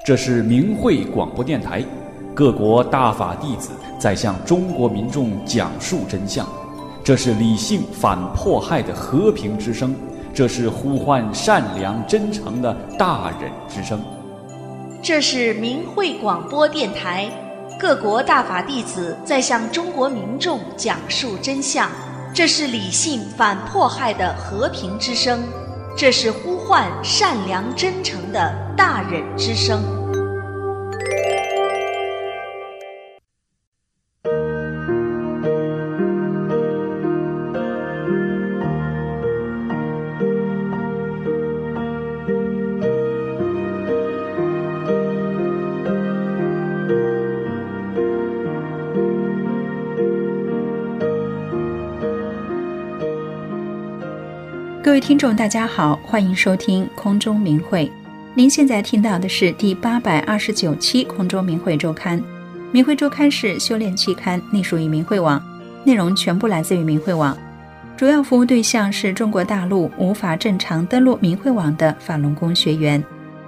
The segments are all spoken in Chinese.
这是明慧广播电台，各国大法弟子在向中国民众讲述真相。这是理性反迫害的和平之声，这是呼唤善良真诚的大忍之声。 这是明慧广播电台，各国大法弟子在向中国民众讲述真相。这是理性反迫害的和平之声，这是呼唤善良真诚的大忍之声。 各位听众大家好，欢迎收听空中明慧。您现在听到的是第829期空中明慧周刊。明慧周刊是修炼期刊，隶属于明慧网，内容全部来自于明慧网，主要服务对象是中国大陆无法正常登录明慧网的法轮功学员。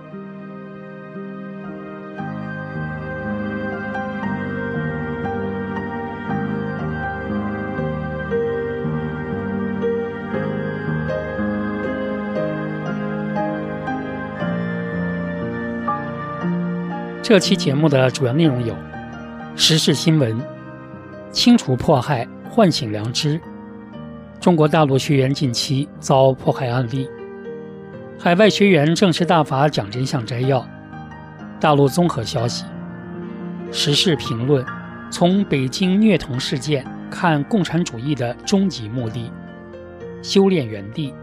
这期节目的主要内容有：时事新闻、清除迫害、唤醒良知；中国大陆学员近期遭迫害案例；海外学员正式大法讲真相摘要；大陆综合消息；时事评论，从北京虐童事件看共产主义的终极目的；修炼园地。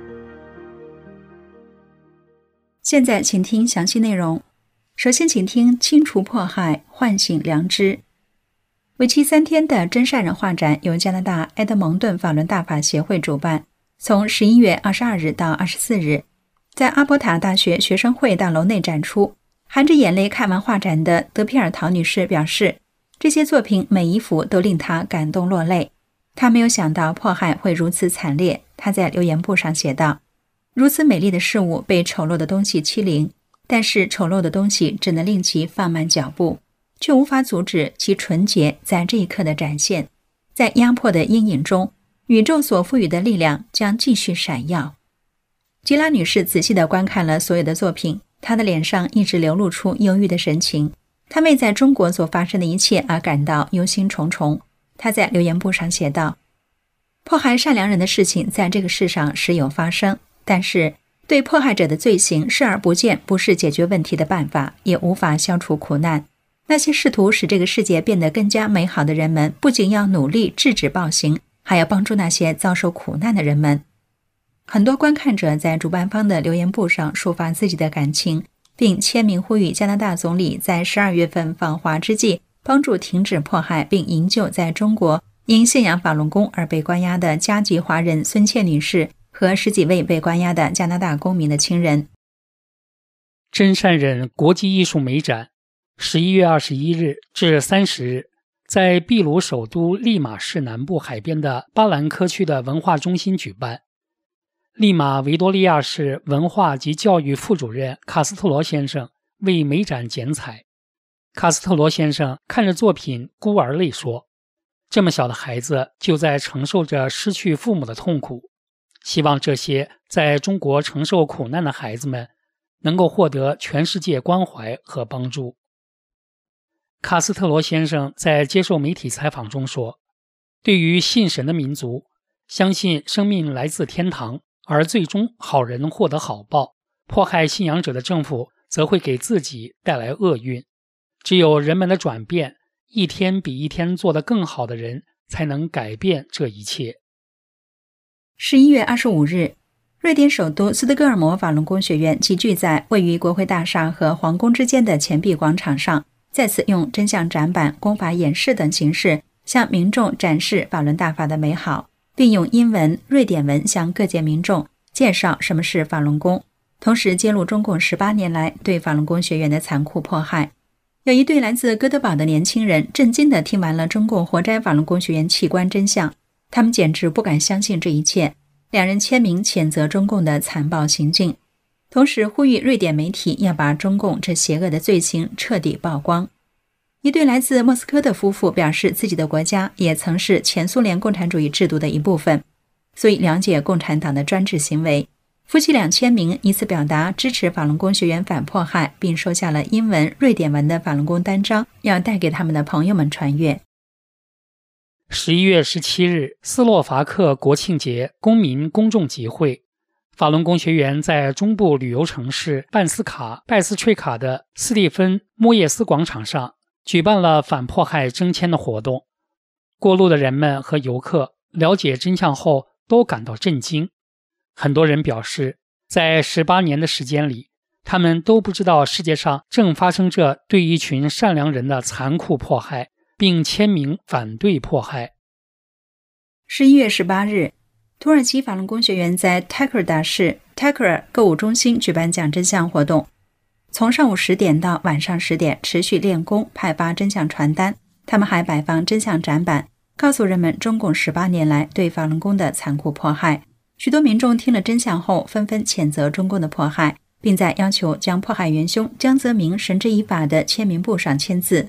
现在请听详细内容。首先请听清除迫害，唤醒良知。为期3天的真善人画展由加拿大埃德蒙顿法轮大法协会主办，从11月22日到24日，在阿伯塔大学学生会大楼内展出。含着眼泪看完画展的德皮尔陶女士表示，这些作品每一幅都令她感动落泪。她没有想到迫害会如此惨烈，她在留言簿上写道：如此美丽的事物被丑陋的东西欺凌，但是丑陋的东西只能令其放慢脚步，却无法阻止其纯洁在这一刻的展现。在压迫的阴影中，宇宙所赋予的力量将继续闪耀。吉拉女士仔细地观看了所有的作品，她的脸上一直流露出忧郁的神情。她为在中国所发生的一切而感到忧心忡忡。她在留言簿上写道：迫害善良人的事情在这个世上时有发生，但是对迫害者的罪行视而不见不是解决问题的办法，也无法消除苦难。那些试图使这个世界变得更加美好的人们，不仅要努力制止暴行，还要帮助那些遭受苦难的人们。很多观看者在主办方的留言簿上抒发自己的感情，并签名呼吁加拿大总理在12月份访华之际，帮助停止迫害，并营救在中国因信仰法轮功而被关押的加籍华人孙倩女士和10几位被关押的加拿大公民的亲人。 真善忍国际艺术美展11月21日至30日在秘鲁首都利马市南部海边的巴兰科区的文化中心举办。利马维多利亚市文化及教育副主任卡斯特罗先生为美展剪彩。卡斯特罗先生看着作品孤儿泪说，这么小的孩子就在承受着失去父母的痛苦，希望这些在中国承受苦难的孩子们能够获得全世界关怀和帮助。卡斯特罗先生在接受媒体采访中说，对于信神的民族，相信生命来自天堂，而最终好人获得好报，迫害信仰者的政府则会给自己带来厄运。只有人们的转变，一天比一天做得更好的人，才能改变这一切。 11月25日，瑞典首都斯德哥尔摩法轮功学院集聚在位于国会大厦和皇宫之间的钱币广场上，再次用真相展板、功法演示等形式向民众展示法轮大法的美好，并用英文、瑞典文向各界民众介绍什么是法轮功，同时揭露中共18年来对法轮功学员的残酷迫害。有一对来自哥德堡的年轻人震惊地听完了中共活摘法轮功学员器官真相，他们简直不敢相信这一切。2人签名谴责中共的残暴行径。 同时呼吁瑞典媒体要把中共这邪恶的罪行彻底曝光。一对来自莫斯科的夫妇表示，自己的国家也曾是前苏联共产主义制度的一部分，所以了解共产党的专制行为。夫妻俩签名，以此表达支持法轮功学员反迫害，并收下了英文、瑞典文的法轮功单张，要带给他们的朋友们传阅。 11月17日，斯洛伐克国庆节公民公众集会，法轮功学员在中部旅游城市拜斯翠卡的斯蒂芬·莫耶斯广场上举办了反迫害征签的活动。过路的人们和游客了解真相后都感到震惊。很多人表示，在18年的时间里，他们都不知道世界上正发生着对一群善良人的残酷迫害，并签名反对迫害。 11月18日，土耳其法轮功学员在泰克尔达市泰克尔购物中心举办讲真相活动，从上午10点到晚上10点持续练功，派发真相传单。他们还摆放真相展板，告诉人们中共18年来对法轮功的残酷迫害。许多民众听了真相后纷纷谴责中共的迫害，并在要求将迫害元凶江泽民绳之以法的签名簿上签字。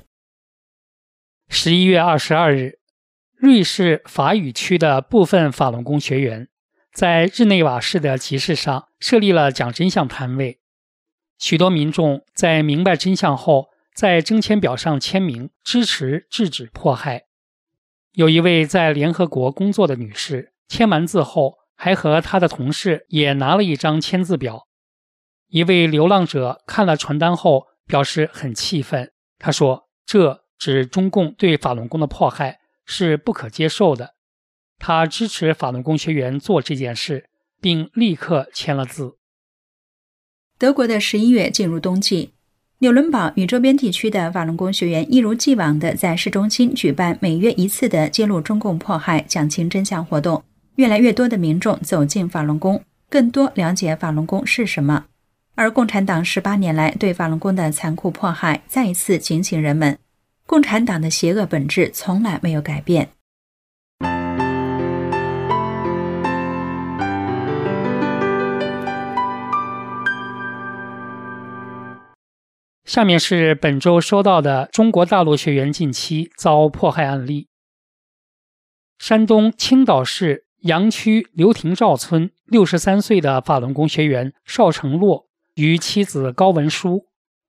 11月22日，瑞士法语区的部分法轮功学员在日内瓦市的集市上设立了讲真相摊位。许多民众在明白真相后，在征签表上签名，支持制止迫害。有一位在联合国工作的女士签完字后，还和她的同事也拿了一张签字表。一位流浪者看了传单后表示很气愤，他说，这指中共对法轮功的迫害是不可接受的。他支持法轮功学员做这件事，并立刻签了字。 德国的11月进入冬季，纽伦堡与周边地区的法轮功学员一如既往地在市中心举办每月一次的揭露中共迫害、讲清真相活动。越来越多的民众走进法轮功，更多了解法轮功是什么。而共产党18年来对法轮功的残酷迫害，再一次警醒人们，共产党的邪恶本质从来没有改变。 下面是本周收到的中国大陆学员近期遭迫害案例。山东青岛市杨区刘廷照村63岁的法轮功学员邵成洛与妻子高文书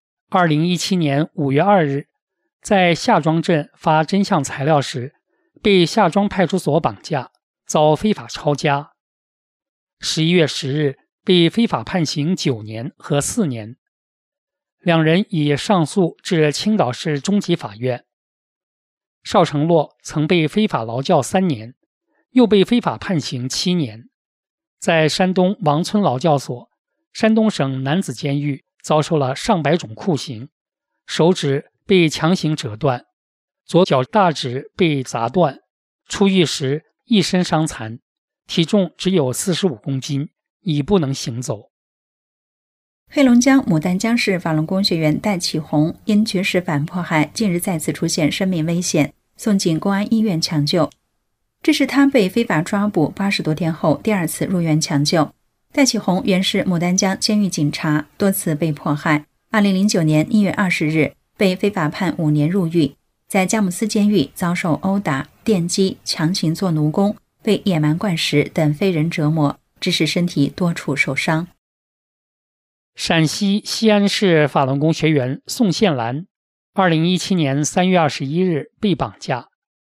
2017年5月2日在夏庄镇发真相材料时，被夏庄派出所绑架，遭非法抄家。11月10日被非法判刑9年和4年。两人已上诉至青岛市中级法院。邵成洛曾被非法劳教3年，又被非法判刑7年，在山东王村劳教所、山东省男子监狱遭受了上百种酷刑，手指被强行折断，左脚大指被砸断，出狱时一身伤残，体重只有45公斤，已不能行走。 黑龙江牡丹江市法轮功学员戴启红因绝食反迫害，近日再次出现生命危险，送进公安医院抢救。这是他被非法抓捕80多天后第二次入院抢救。戴启红原是牡丹江监狱警察，多次被迫害。2009年1月20日被非法判5年入狱，在佳木斯监狱遭受殴打、电击、强行做奴工、被野蛮灌食等非人折磨，致使身体多处受伤。 陕西西安市法轮功学员宋宪兰2017年3月21日被绑架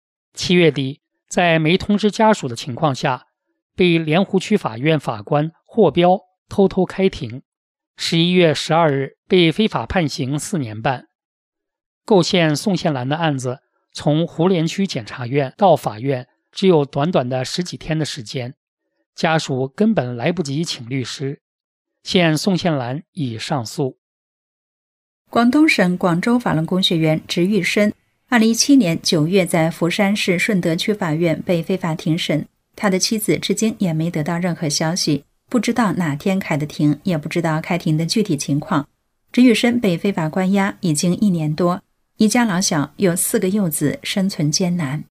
，7月底在没通知家属的情况下，被莲湖区法院法官霍彪偷偷开庭。11月12日被非法判刑4年半。构陷宋宪兰的案子从胡莲区检察院到法院只有短短的10几天的时间，家属根本来不及请律师。现宋宪兰已上诉。 广东省广州法轮功学员植玉生2017年9月在佛山市顺德区法院被非法庭审，他的妻子至今也没得到任何消息，不知道哪天开的庭，也不知道开庭的具体情况。植玉生被非法关押已经1年多，一家老小有4个幼子，生存艰难。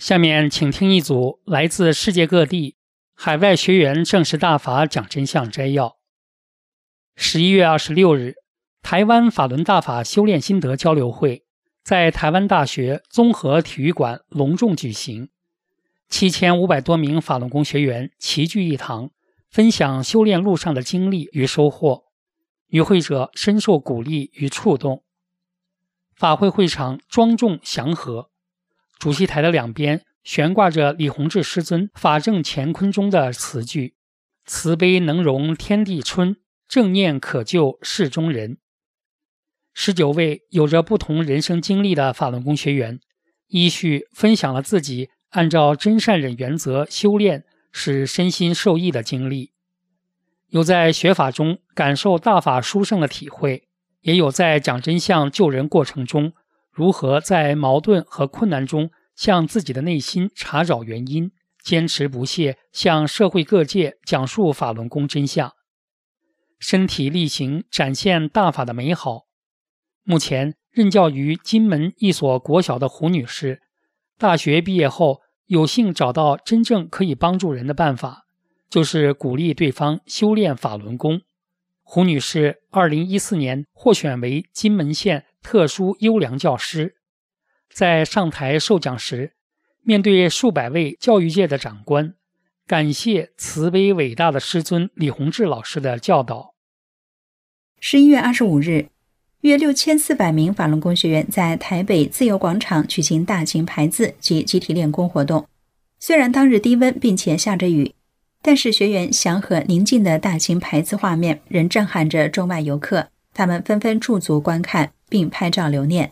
下面请听一组来自世界各地海外学员证实大法讲真相摘要。11月26日，台湾法轮大法修炼心得交流会在台湾大学综合体育馆隆重举行，7500多名法轮功学员齐聚一堂，分享修炼路上的经历与收获，与会者深受鼓励与触动。法会会场庄重祥和，主席台的两边悬挂着李洪志师尊法正乾坤中的词句：慈悲能容天地春，正念可救世中人。19位有着不同人生经历的法轮功学员依序分享了自己按照真善忍原则修炼使身心受益的经历，有在学法中感受大法殊胜的体会，也有在讲真相救人过程中如何在矛盾和困难中向自己的内心查找原因，坚持不懈向社会各界讲述法轮功真相，身体力行展现大法的美好。目前任教于金门一所国小的胡女士，大学毕业后有幸找到真正可以帮助人的办法，就是鼓励对方修炼法轮功。胡女士2014年获选为金门县特殊优良教师，在上台授讲时，面对数百位教育界的长官，感谢慈悲伟大的师尊李洪志老师的教导。 11月25日，约6400名法轮功学员在台北自由广场举行大型排字及集体练功活动。虽然当日低温并且下着雨，但是学员祥和宁静的大型排字画面仍震撼着中外游客，他们纷纷驻足观看并拍照留念。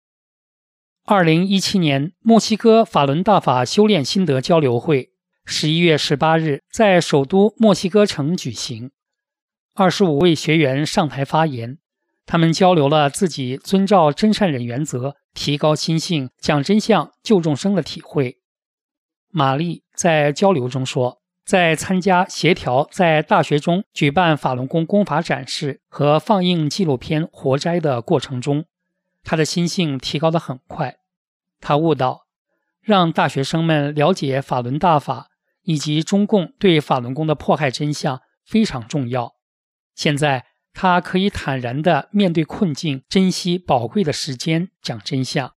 2017年墨西哥法轮大法修炼心得交流会11月18日在首都墨西哥城举行，25位学员上台发言，他们交流了自己遵照真善忍原则提高心性讲真相救众生的体会。玛丽在交流中说，在参加协调在大学中举办法轮功功法展示和放映纪录片活摘的过程中，他的心性提高得很快。他悟到，让大学生们了解法轮大法以及中共对法轮功的迫害真相非常重要。现在他可以坦然地面对困境，珍惜宝贵的时间讲真相。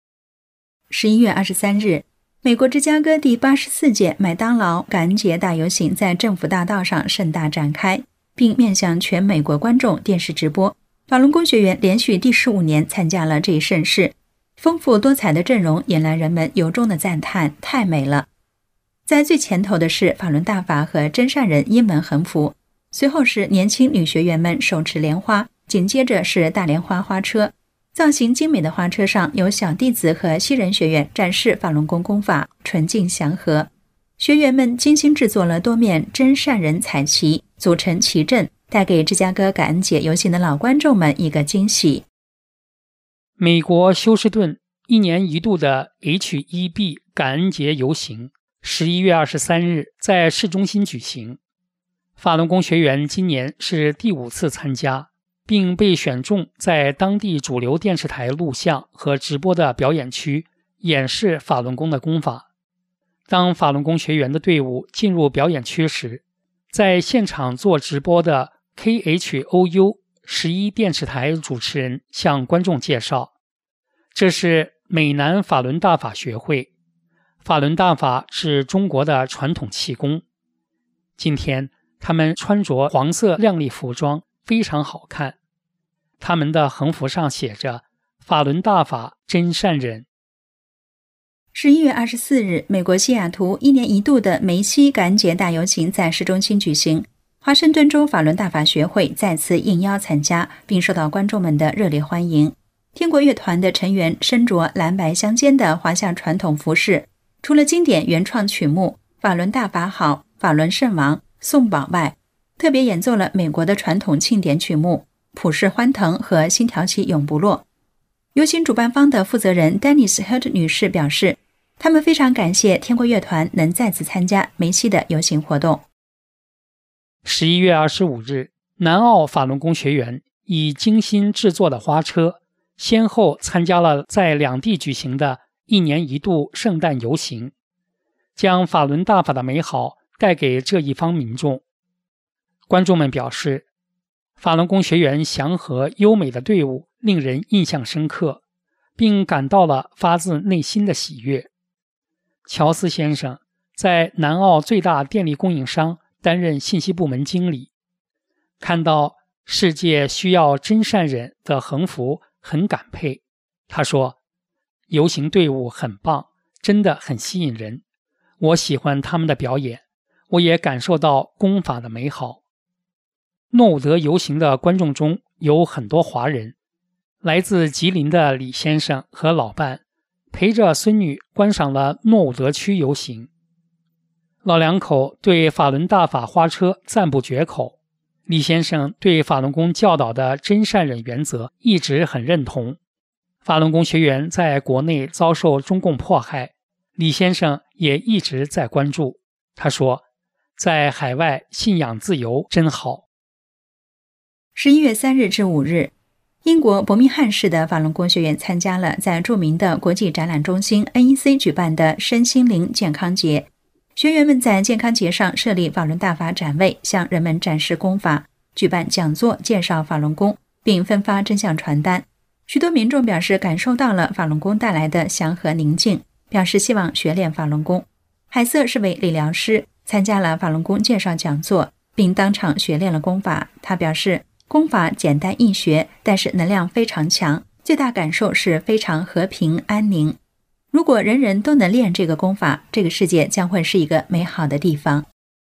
11月23日，美国芝加哥第84届麦当劳感恩节大游行在政府大道上盛大展开，并面向全美国观众电视直播。法轮功学员连续第15年参加了这一盛事，丰富多彩的阵容引来人们由衷的赞叹，太美了。在最前头的是法轮大法和真善忍因门横幅，随后是年轻女学员们手持莲花，紧接着是大莲花花车。造型精美的花车上有小弟子和西人学员展示法轮功功法，纯净祥和。学员们精心制作了多面真善忍彩旗，组成旗阵，带给芝加哥感恩节游行的老观众们一个惊喜。 美国休斯顿1年1度的 HEB 感恩节游行11月23日在市中心举行。法轮功学员今年是第5次参加，并被选中在当地主流电视台录像和直播的表演区演示法轮功的功法。当法轮功学员的队伍进入表演区时，在现场做直播的 KHOU 11电视台主持人向观众介绍，这是美南法轮大法学会，法轮大法是中国的传统气功。今天他们穿着黄色亮丽服装，非常好看。他们的横幅上写着法轮大法真善忍。 11月24日，美国西雅图1年1度的梅西感恩节大游行在市中心举行。华盛顿州法轮大法学会再次应邀参加，并受到观众们的热烈欢迎。天国乐团的成员身着蓝白相间的华夏传统服饰，除了经典原创曲目《法轮大法好》《法轮圣王》《颂宝》外，特别演奏了美国的传统庆典曲目《普世欢腾》和《心挑起永不落》。游行主办方的负责人 Dennis Hurt 女士表示，他们非常感谢天国乐团能再次参加梅西的游行活动。 11月25日，南澳法轮功学员以精心制作的花车，先后参加了在两地举行的一年一度圣诞游行，将法轮大法的美好带给这一方民众。观众们表示，法轮功学员祥和优美的队伍令人印象深刻，并感到了发自内心的喜悦。乔斯先生在南澳最大电力供应商担任信息部门经理，看到世界需要真善忍的横幅很感佩。他说，游行队伍很棒，真的很吸引人，我喜欢他们的表演，我也感受到功法的美好。诺伍德游行的观众中有很多华人，来自吉林的李先生和老伴陪着孙女观赏了诺伍德区游行。老两口对法轮大法花车赞不绝口，李先生对法轮功教导的真善忍原则一直很认同。法轮功学员在国内遭受中共迫害，李先生也一直在关注。他说，在海外信仰自由真好。 11月3日至5日，英国伯明翰市的法轮功学员参加了在著名的国际展览中心 NEC 举办的身心灵健康节。学员们在健康节上设立法轮大法展位，向人们展示功法，举办讲座介绍法轮功，并分发真相传单。许多民众表示感受到了法轮功带来的祥和宁静，表示希望学练法轮功。海瑟是位理疗师，参加了法轮功介绍讲座，并当场学练了功法。他表示，功法简单易学，但是能量非常强，最大感受是非常和平安宁。如果人人都能练这个功法，这个世界将会是一个美好的地方。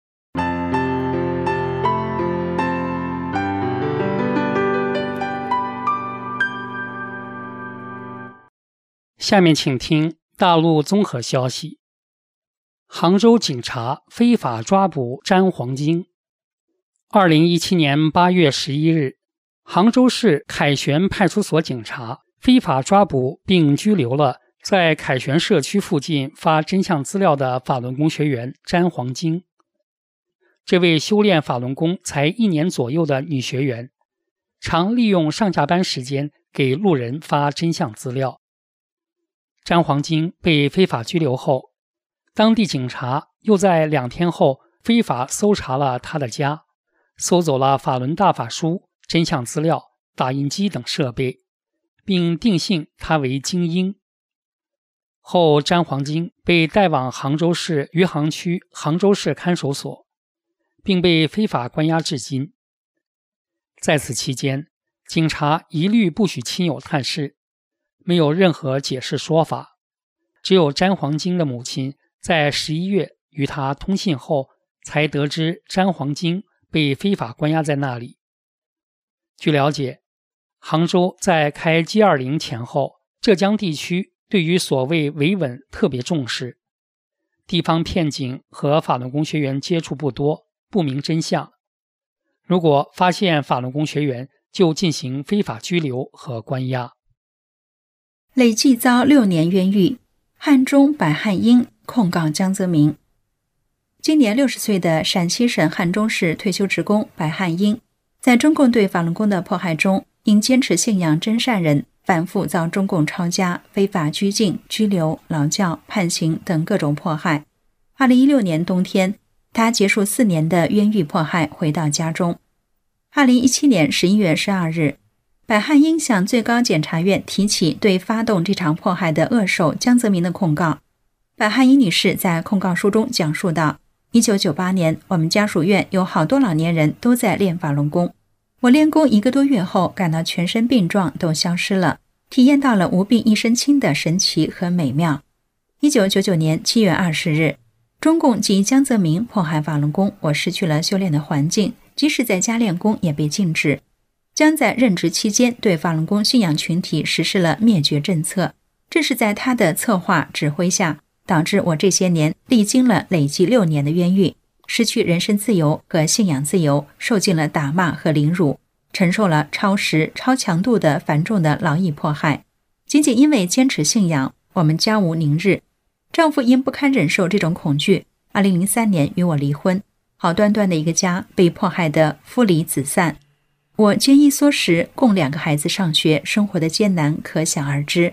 下面请听大陆综合消息。杭州警察非法抓捕詹黄金。2017年8月11日，杭州市凯旋派出所警察非法抓捕并拘留了在凯旋社区附近发真相资料的法轮功学员詹黄金。这位修炼法轮功才1年左右的女学员，常利用上下班时间给路人发真相资料。詹黄金被非法拘留后，当地警察又在2天后非法搜查了他的家，搜走了法轮大法书、真相资料、打印机等设备，并定性他为精英。后詹黄金被带往杭州市余杭区杭州市看守所，并被非法关押至今。在此期间，警察一律不许亲友探视，没有任何解释说法。只有詹黄金的母亲在11月与他通信后，才得知詹黄金被非法关押在那里。据了解，杭州在开 G20 前后，浙江地区对于所谓维稳特别重视，地方骗警和法轮功学员接触不多，不明真相。如果发现法轮功学员，就进行非法拘留和关押。 累计遭6年冤狱，汉中白汉英控告江泽民。今年60岁的陕西省汉中市退休职工白汉英，在中共对法轮功的迫害中，因坚持信仰真善忍，反复遭中共抄家、非法拘禁、拘留、劳教、判刑等各种迫害。2016年冬天，他结束4年的冤狱迫害，回到家中。2017年11月12日，白汉英向最高检察院提起对发动这场迫害的恶手江泽民的控告。白汉英女士在控告书中讲述道：1998年，我们家属院有好多老年人都在练法轮功。我练功1个多月后，感到全身病状都消失了，体验到了无病一身轻的神奇和美妙。1999年7月20日，中共及江泽民迫害法轮功，我失去了修炼的环境，即使在家练功也被禁止。江在任职期间对法轮功信仰群体实施了灭绝政策，正是在他的策划指挥下，导致我这些年历经了累计6年的冤狱，失去人身自由和信仰自由，受尽了打骂和凌辱，承受了超时、超强度的繁重的劳役迫害。仅仅因为坚持信仰，我们家无宁日。丈夫因不堪忍受这种恐惧，2003年与我离婚。好端端的一个家被迫害得夫离子散。我节衣缩食，供2个孩子上学，生活的艰难可想而知。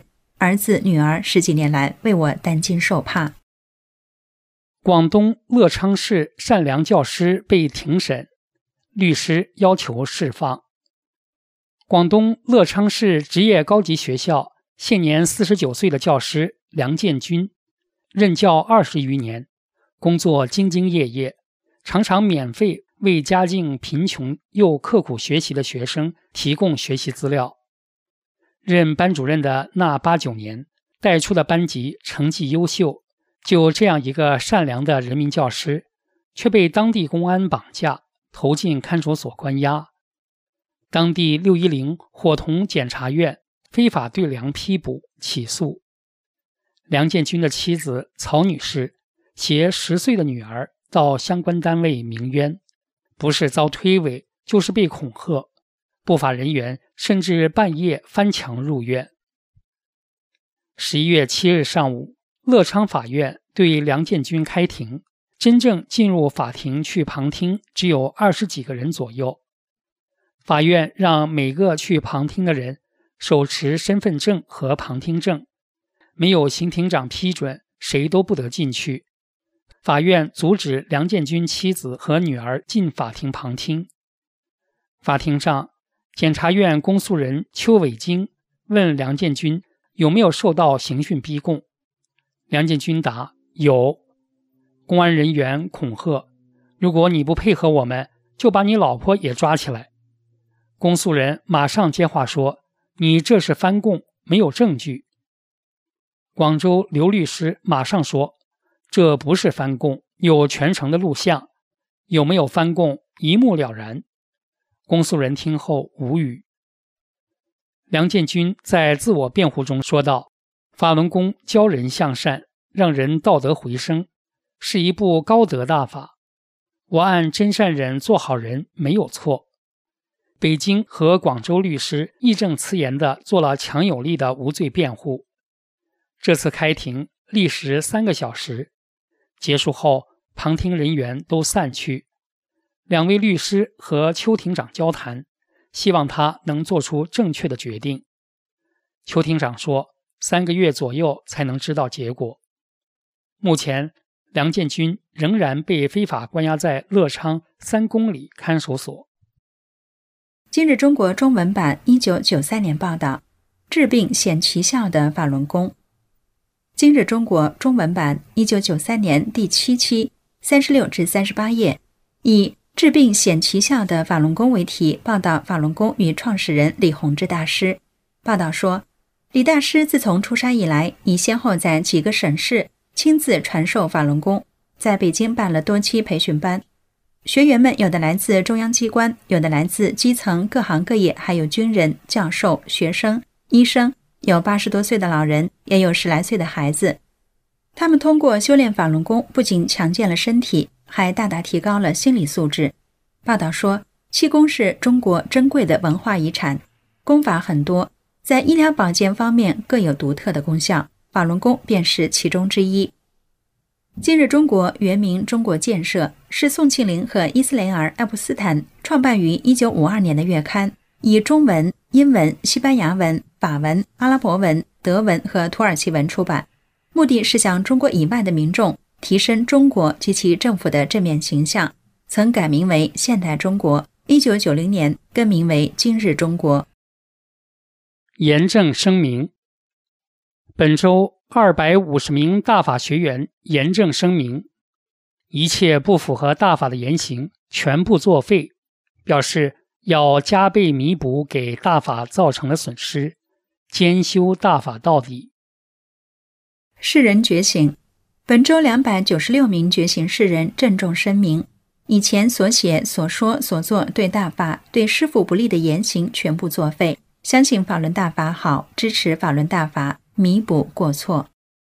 儿子女儿10几年来为我担惊受怕。 广东乐昌市善良教师被庭审，律师要求释放。广东乐昌市职业高级学校现年49岁的教师梁建军，任教20余年，工作兢兢业业，常常免费为家境贫穷又刻苦学习的学生提供学习资料。任班主任的那8、9年，带出的班级成绩优秀，就这样一个善良的人民教师，却被当地公安绑架，投进看守所关押。当地610伙同检察院非法对梁批捕起诉。梁建军的妻子曹女士携10岁的女儿到相关单位鸣冤，不是遭推诿，就是被恐吓，不法人员甚至半夜翻墙入院。11月7日上午，乐昌法院对梁建军开庭，真正进入法庭去旁听只有20几个人左右。法院让每个去旁听的人手持身份证和旁听证，没有刑庭长批准，谁都不得进去。法院阻止梁建军妻子和女儿进法庭旁听。法庭上，检察院公诉人邱伟京问梁建军有没有受到刑讯逼供。梁建军答：有。公安人员恐吓：如果你不配合我们，就把你老婆也抓起来。公诉人马上接话说：你这是翻供，没有证据。广州刘律师马上说：这不是翻供，有全程的录像，有没有翻供一目了然。公诉人听后无语。梁建军在自我辩护中说道：法轮功教人向善，让人道德回升，是一部高德大法，我按真善忍做好人没有错。北京和广州律师义正辞严地做了强有力的无罪辩护。这次开庭历时3个小时，结束后旁听人员都散去。2位律师和邱庭长交谈，希望他能做出正确的决定。邱庭长说3个月左右才能知道结果。目前梁建军仍然被非法关押在乐昌3公里看守所。 今日中国中文版1993年报道，治病显奇效的法轮功。今日中国中文版1993年第7期36至38页，以治病显奇效的法轮功为题，报道法轮功与创始人李洪志大师。报道说，李大师自从出山以来，已先后在几个省市亲自传授法轮功，在北京办了多期培训班。学员们有的来自中央机关，有的来自基层各行各业，还有军人、教授、学生、医生，有80多岁的老人，也有10来岁的孩子。他们通过修炼法轮功，不仅强健了身体，还大大提高了心理素质。报道说，气功是中国珍贵的文化遗产，功法很多，在医疗保健方面各有独特的功效，法轮功便是其中之一。今日中国原名中国建设，是宋庆龄和伊斯雷尔·爱普斯坦创办于1952年的月刊，以中文、英文、西班牙文、法文、阿拉伯文、德文和土耳其文出版，目的是向中国以外的民众提升中国及其政府的正面形象，曾改名为现代中国，1990年更名为今日中国。 严正声明，本周250名大法学员严正声明，一切不符合大法的言行全部作废，表示要加倍弥补给大法造成的损失，兼修大法到底。 世人觉醒，本周296名觉醒世人郑重声明，以前所写、所说、所做对大法、对师父不利的言行全部作废，相信法轮大法好，支持法轮大法，弥补过错。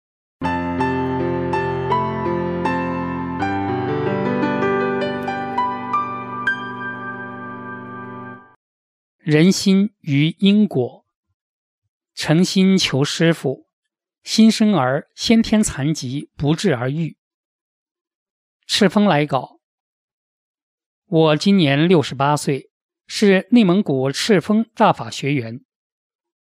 人心于因果，诚心求师父，新生儿先天残疾不治而愈。赤峰来稿，我今年68岁，是内蒙古赤峰大法学员。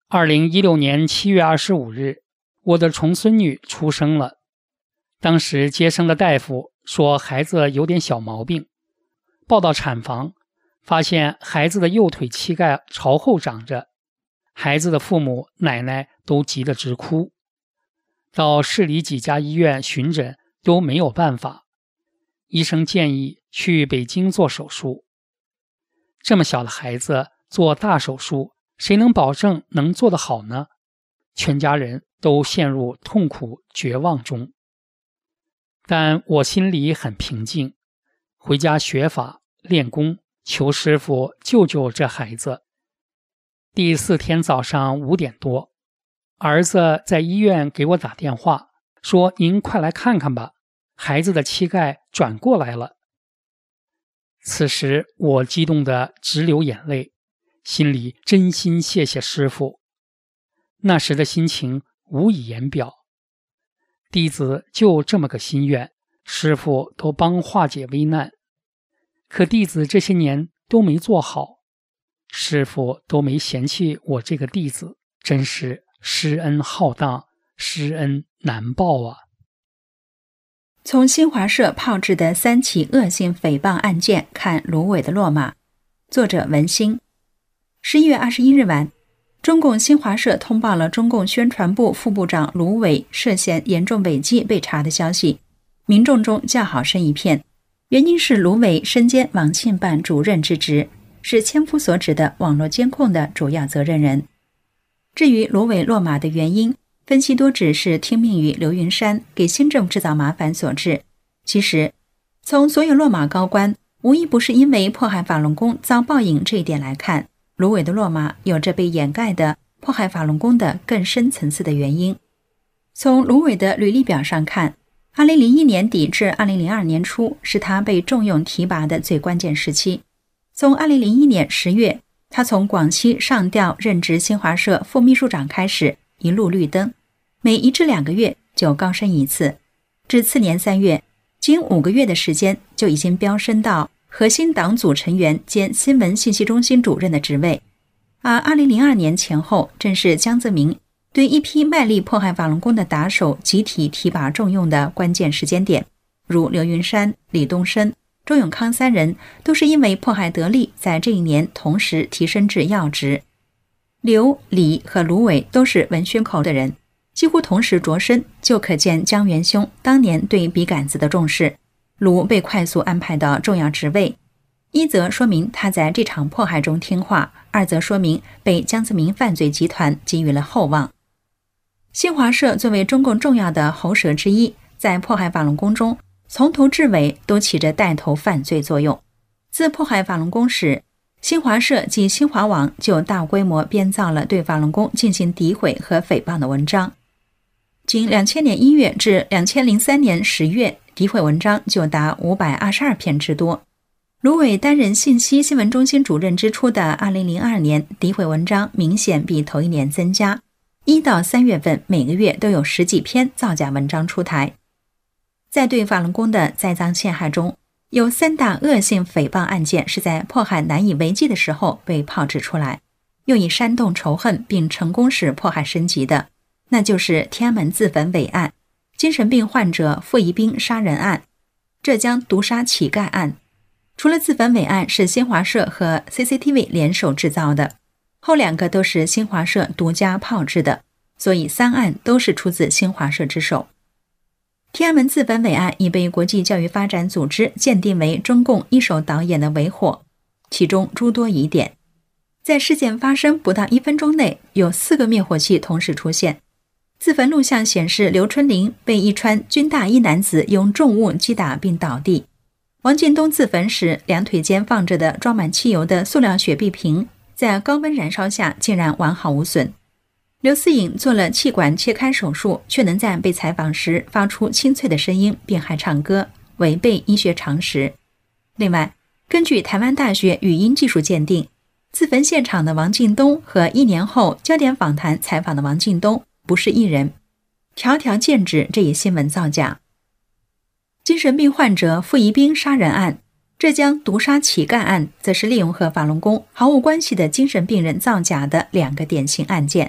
2016年7月25日，我的重孙女出生了。当时接生的大夫说孩子有点小毛病，抱到产房，发现孩子的右腿膝盖朝后长着，孩子的父母奶奶都急得直哭。到市里几家医院巡诊都没有办法，医生建议去北京做手术。这么小的孩子做大手术，谁能保证能做得好呢？全家人都陷入痛苦绝望中。但我心里很平静，回家学法练功，求师父救救这孩子。第4天早上5点多，儿子在医院给我打电话，说您快来看看吧，孩子的膝盖转过来了。此时我激动得直流眼泪，心里真心谢谢师父。那时的心情无以言表。弟子就这么个心愿，师父都帮化解危难。可弟子这些年都没做好，师父都没嫌弃我这个弟子，真是施恩浩荡，施恩难报啊。 从新华社炮制的3起恶性诽谤案件看芦苇的落马，作者文兴。11月21日晚，中共新华社通报了中共宣传部副部长芦苇涉嫌严重违纪被查的消息，民众中叫好声一片。原因是芦苇身兼网信办主任之职，是千夫所指的网络监控的主要责任人。至于芦苇落马的原因，分析多指是听命于刘云山，给新政制造麻烦所致。其实，从所有落马高官无一不是因为迫害法轮功遭报应这一点来看，芦苇的落马有着被掩盖的迫害法轮功的更深层次的原因。从芦苇的履历表上看，2001年底至2002年初是他被重用提拔的最关键时期。从2001年10月，他从广西上调任职新华社副秘书长开始，一路绿灯，每1至2个月就高升一次，至次年3月，仅5个月的时间就已经飙升到核心党组成员兼新闻信息中心主任的职位。而2002年前后，正是江泽民对一批卖力迫害法轮功的打手集体提拔重用的关键时间点，如刘云山、李东生、周永康3人都是因为迫害得力，在这一年同时提升至要职。刘、李和芦苇都是文宣口的人，几乎同时着身，就可见江元兄当年对笔杆子的重视。卢被快速安排到重要职位，一则说明他在这场迫害中听话，二则说明被江泽民犯罪集团给予了厚望。新华社作为中共重要的喉舌之一，在迫害法轮功中从头至尾都起着带头犯罪作用。自迫害法轮功时，新华社及新华网就大规模编造了对法轮功进行诋毁和诽谤的文章。仅2000年1月至2003年10月，诋毁文章就达522篇之多。芦苇担任信息新闻中心主任之初的2002年，诋毁文章明显比头一年增加，1到3月份每个月都有10几篇造假文章出台。在对法轮功的栽赃陷害中，有3大恶性诽谤案件是在迫害难以为继的时候被炮制出来，又以煽动仇恨并成功使迫害升级的，那就是天安门自焚伪案、精神病患者傅宜宾杀人案、浙江毒杀乞丐案。除了自焚伪案是新华社和 CCTV 联手制造的，后2个都是新华社独家炮制的，所以3案都是出自新华社之手。天安门自焚伪案已被国际教育发展组织鉴定为中共一手导演的伪火，其中诸多疑点。在事件发生不到1分钟内，有4个灭火器同时出现。自焚录像显示，刘春林被一穿军大衣男子用重物击打并倒地。王进东自焚时，2腿间放着的装满汽油的塑料雪碧瓶，在高温燃烧下竟然完好无损。刘思颖做了气管切开手术，却能在被采访时发出清脆的声音，并还唱歌，违背医学常识。另外，根据台湾大学语音技术鉴定，自焚现场的王进东和1年后焦点访谈采访的王进东不是一人，条条剑指这一新闻造假。精神病患者傅宜宾杀人案、浙江毒杀乞丐案，则是利用和法轮功毫无关系的精神病人造假的2个典型案件。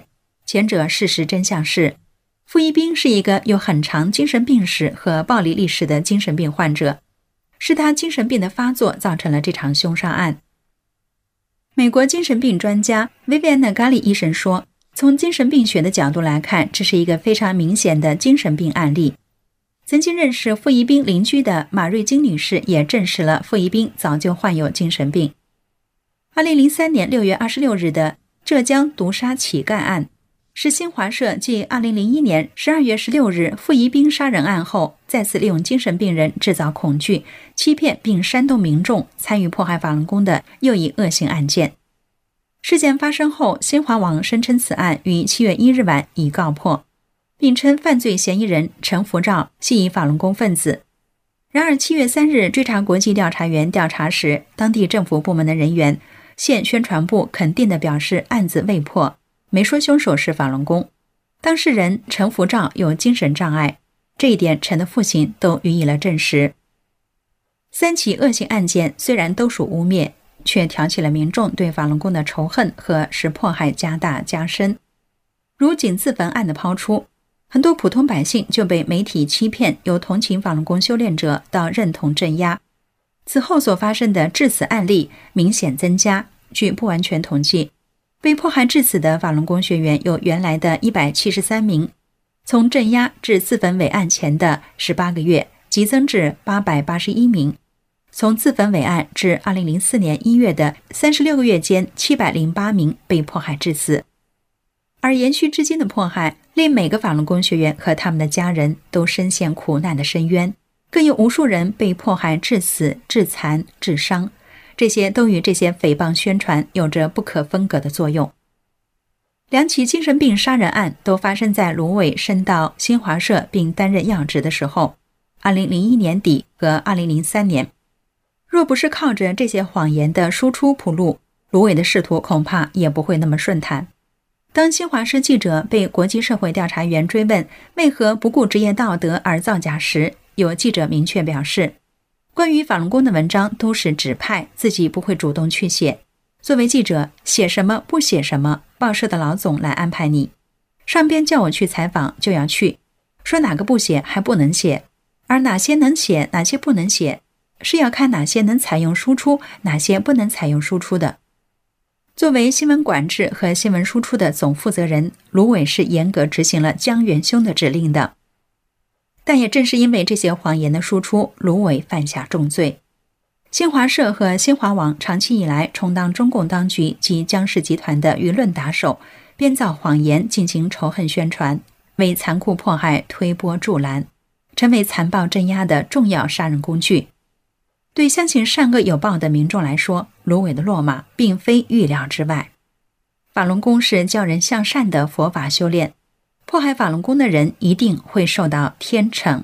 前者事实真相是，傅一兵是一个有很长精神病史和暴力历史的精神病患者，是他精神病的发作造成了这场凶杀案。美国精神病专家 Vivian Nagali 医生说，从精神病学的角度来看，这是一个非常明显的精神病案例。曾经认识傅一兵邻居的马瑞金女士也证实了傅一兵早就患有精神病。2003年6月26日的浙江毒杀乞丐案，是新华社继2001年12月16日傅一兵杀人案后，再次利用精神病人制造恐惧、欺骗并煽动民众参与迫害法轮功的又一恶性案件。事件发生后，新华网声称此案于7月1日晚已告破，并称犯罪嫌疑人陈福照系法轮功分子。然而7月3日追查国际调查员调查时，当地政府部门的人员县宣传部肯定地表示案子未破，没说凶手是法轮功。当事人陈福照有精神障碍，这一点陈的父亲都予以了证实。3起恶性案件虽然都属污蔑，却挑起了民众对法轮功的仇恨和使迫害加大加深。如井字坟案的抛出，很多普通百姓就被媒体欺骗，由同情法轮功修炼者到认同镇压。此后所发生的致死案例明显增加，据不完全统计，被迫害致死的法轮功学员有原来的173名，从镇压至自焚伪案前的18个月急增至881名，从自焚伪案至2004年1月的36个月间708名被迫害致死。而延续至今的迫害，令每个法轮功学员和他们的家人都深陷苦难的深渊，更有无数人被迫害致死、致残、致伤，这些都与这些诽谤宣传有着不可分割的作用。2起精神病杀人案都发生在卢伟升到新华社并担任要职的时候，2001年底和2003年。若不是靠着这些谎言的输出铺路，卢伟的仕途恐怕也不会那么顺坦。当新华社记者被国际社会调查员追问为何不顾职业道德而造假时，有记者明确表示，关于法轮功的文章都是指派，自己不会主动去写。作为记者，写什么不写什么，报社的老总来安排你。上边叫我去采访就要去，说哪个不写还不能写，而哪些能写哪些不能写，是要看哪些能采用输出，哪些不能采用输出的。作为新闻管制和新闻输出的总负责人，卢伟是严格执行了江元凶的指令的。但也正是因为这些谎言的输出，卢伟犯下重罪。新华社和新华网长期以来充当中共当局及江氏集团的舆论打手，编造谎言进行仇恨宣传，为残酷迫害推波助澜，成为残暴镇压的重要杀人工具。对相信善恶有报的民众来说，卢伟的落马并非预料之外。法轮功是教人向善的佛法修炼，迫害法轮功的人一定会受到天惩。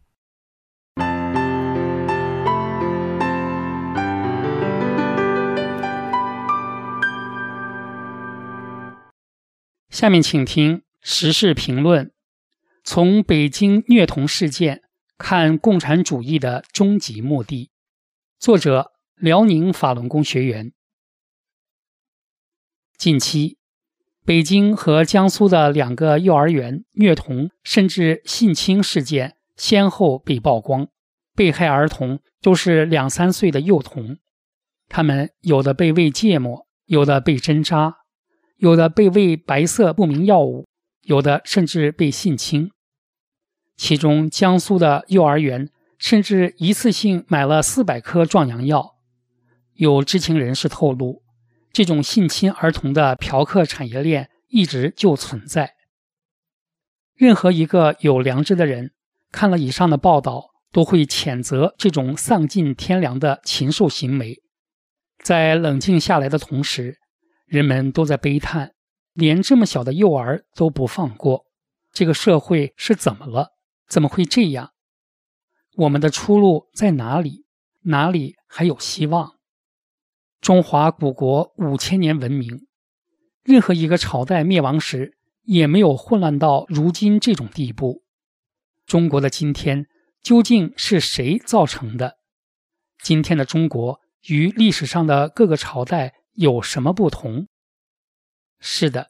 下面请听时事评论，从北京虐童事件看共产主义的终极目的。作者：辽宁法轮功学员。近期，北京和江苏的2个幼儿园虐童甚至性侵事件先后被曝光，被害儿童都是2、3岁的幼童，他们有的被喂芥末，有的被针扎，有的被喂白色不明药物，有的甚至被性侵。其中江苏的幼儿园甚至一次性买了400颗壮阳药。有知情人士透露，这种性侵儿童的嫖客产业链一直就存在。任何一个有良知的人看了以上的报道，都会谴责这种丧尽天良的禽兽行为。在冷静下来的同时，人们都在悲叹，连这么小的幼儿都不放过，这个社会是怎么了？怎么会这样？我们的出路在哪里？哪里还有希望？中华古国5000年文明，任何一个朝代灭亡时也没有混乱到如今这种地步。中国的今天究竟是谁造成的？今天的中国与历史上的各个朝代有什么不同？是的，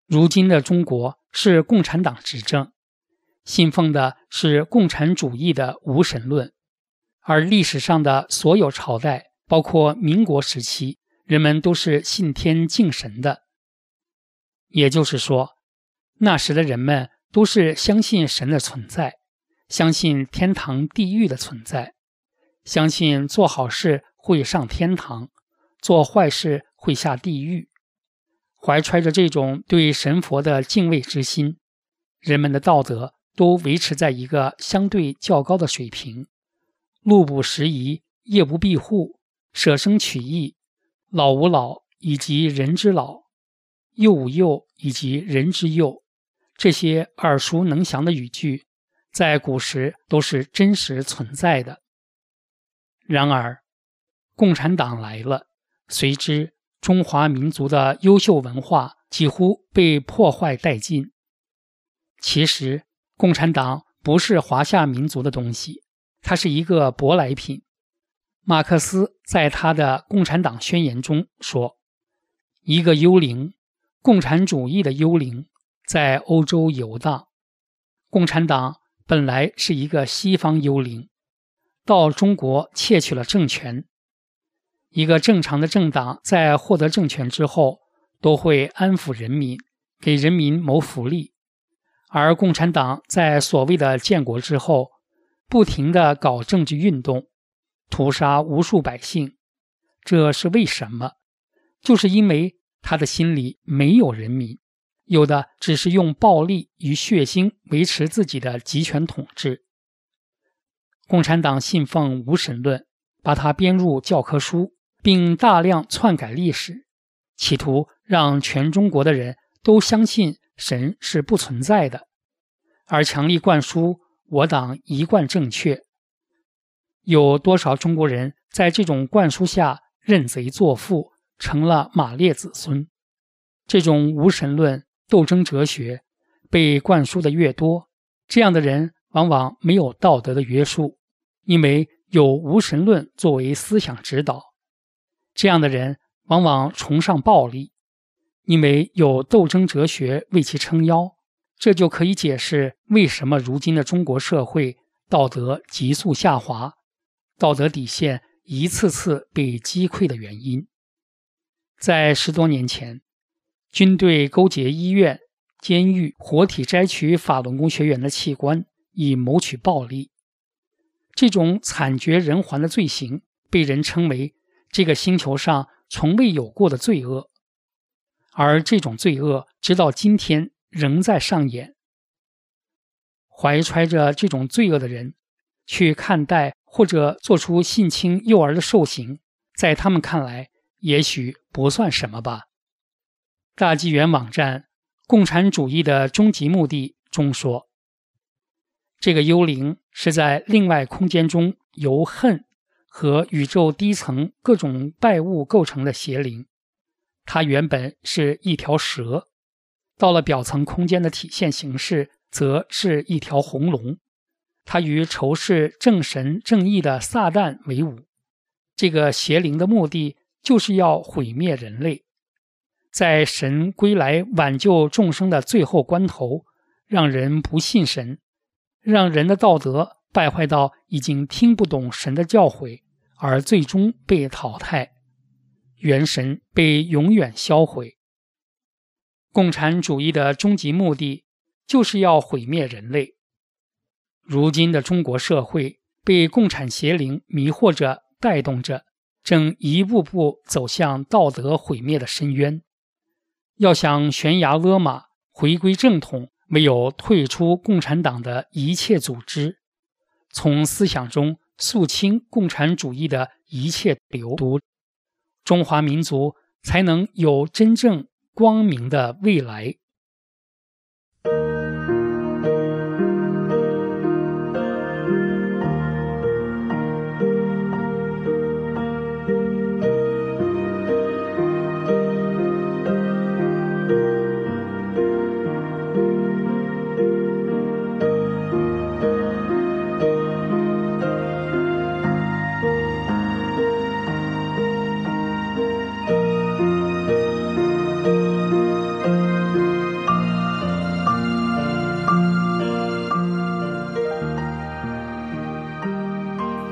如今的中国是共产党执政，信奉的是共产主义的无神论，而历史上的所有朝代，包括民国时期，人们都是信天敬神的。也就是说，那时的人们都是相信神的存在，相信天堂地狱的存在，相信做好事会上天堂，做坏事会下地狱。怀揣着这种对神佛的敬畏之心，人们的道德都维持在一个相对较高的水平，路不拾遗，夜不闭户，舍生取义，老吾老以及人之老，幼吾幼以及人之幼，这些耳熟能详的语句在古时都是真实存在的。然而共产党来了，随之中华民族的优秀文化几乎被破坏殆尽。其实共产党不是华夏民族的东西，它是一个舶来品。马克思在他的《共产党宣言》中说，一个幽灵，共产主义的幽灵，在欧洲游荡。共产党本来是一个西方幽灵，到中国窃取了政权。一个正常的政党在获得政权之后，都会安抚人民，给人民谋福利。而共产党在所谓的建国之后，不停地搞政治运动，屠杀无数百姓。这是为什么？就是因为他的心里没有人民，有的只是用暴力与血腥维持自己的集权统治。共产党信奉无神论，把它编入教科书，并大量篡改历史，企图让全中国的人都相信神是不存在的，而强力灌输我党一贯正确。有多少中国人在这种灌输下认贼作父，成了马列子孙？这种无神论斗争哲学被灌输的越多，这样的人往往没有道德的约束，因为有无神论作为思想指导。这样的人往往崇尚暴力，因为有斗争哲学为其撑腰。这就可以解释为什么如今的中国社会道德急速下滑，道德底线一次次被击溃的原因。在10多年前，军队勾结医院、监狱，活体摘取法轮功学员的器官，以谋取暴利。这种惨绝人寰的罪行被人称为这个星球上从未有过的罪恶，而这种罪恶直到今天仍在上演。怀揣着这种罪恶的人去看待或者做出性侵幼儿的受刑，在他们看来也许不算什么吧。大纪元网站《共产主义的终极目的》中说，这个幽灵是在另外空间中由恨和宇宙低层各种败物构成的邪灵。它原本是一条蛇，到了表层空间的体现形式则是一条红龙。它与仇视正神正义的撒旦为伍。这个邪灵的目的就是要毁灭人类，在神归来挽救众生的最后关头，让人不信神，让人的道德败坏到已经听不懂神的教诲，而最终被淘汰，元神被永远销毁。共产主义的终极目的就是要毁灭人类。如今的中国社会被共产邪灵迷惑着、带动着，正一步步走向道德毁灭的深渊。要想悬崖勒马、回归正统，唯有退出共产党的一切组织，从思想中肃清共产主义的一切流毒，中华民族才能有真正光明的未来。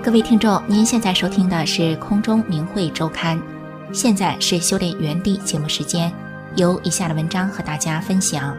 各位听众，您现在收听的是空中明慧周刊，现在是修炼原地节目时间，由以下的文章和大家分享。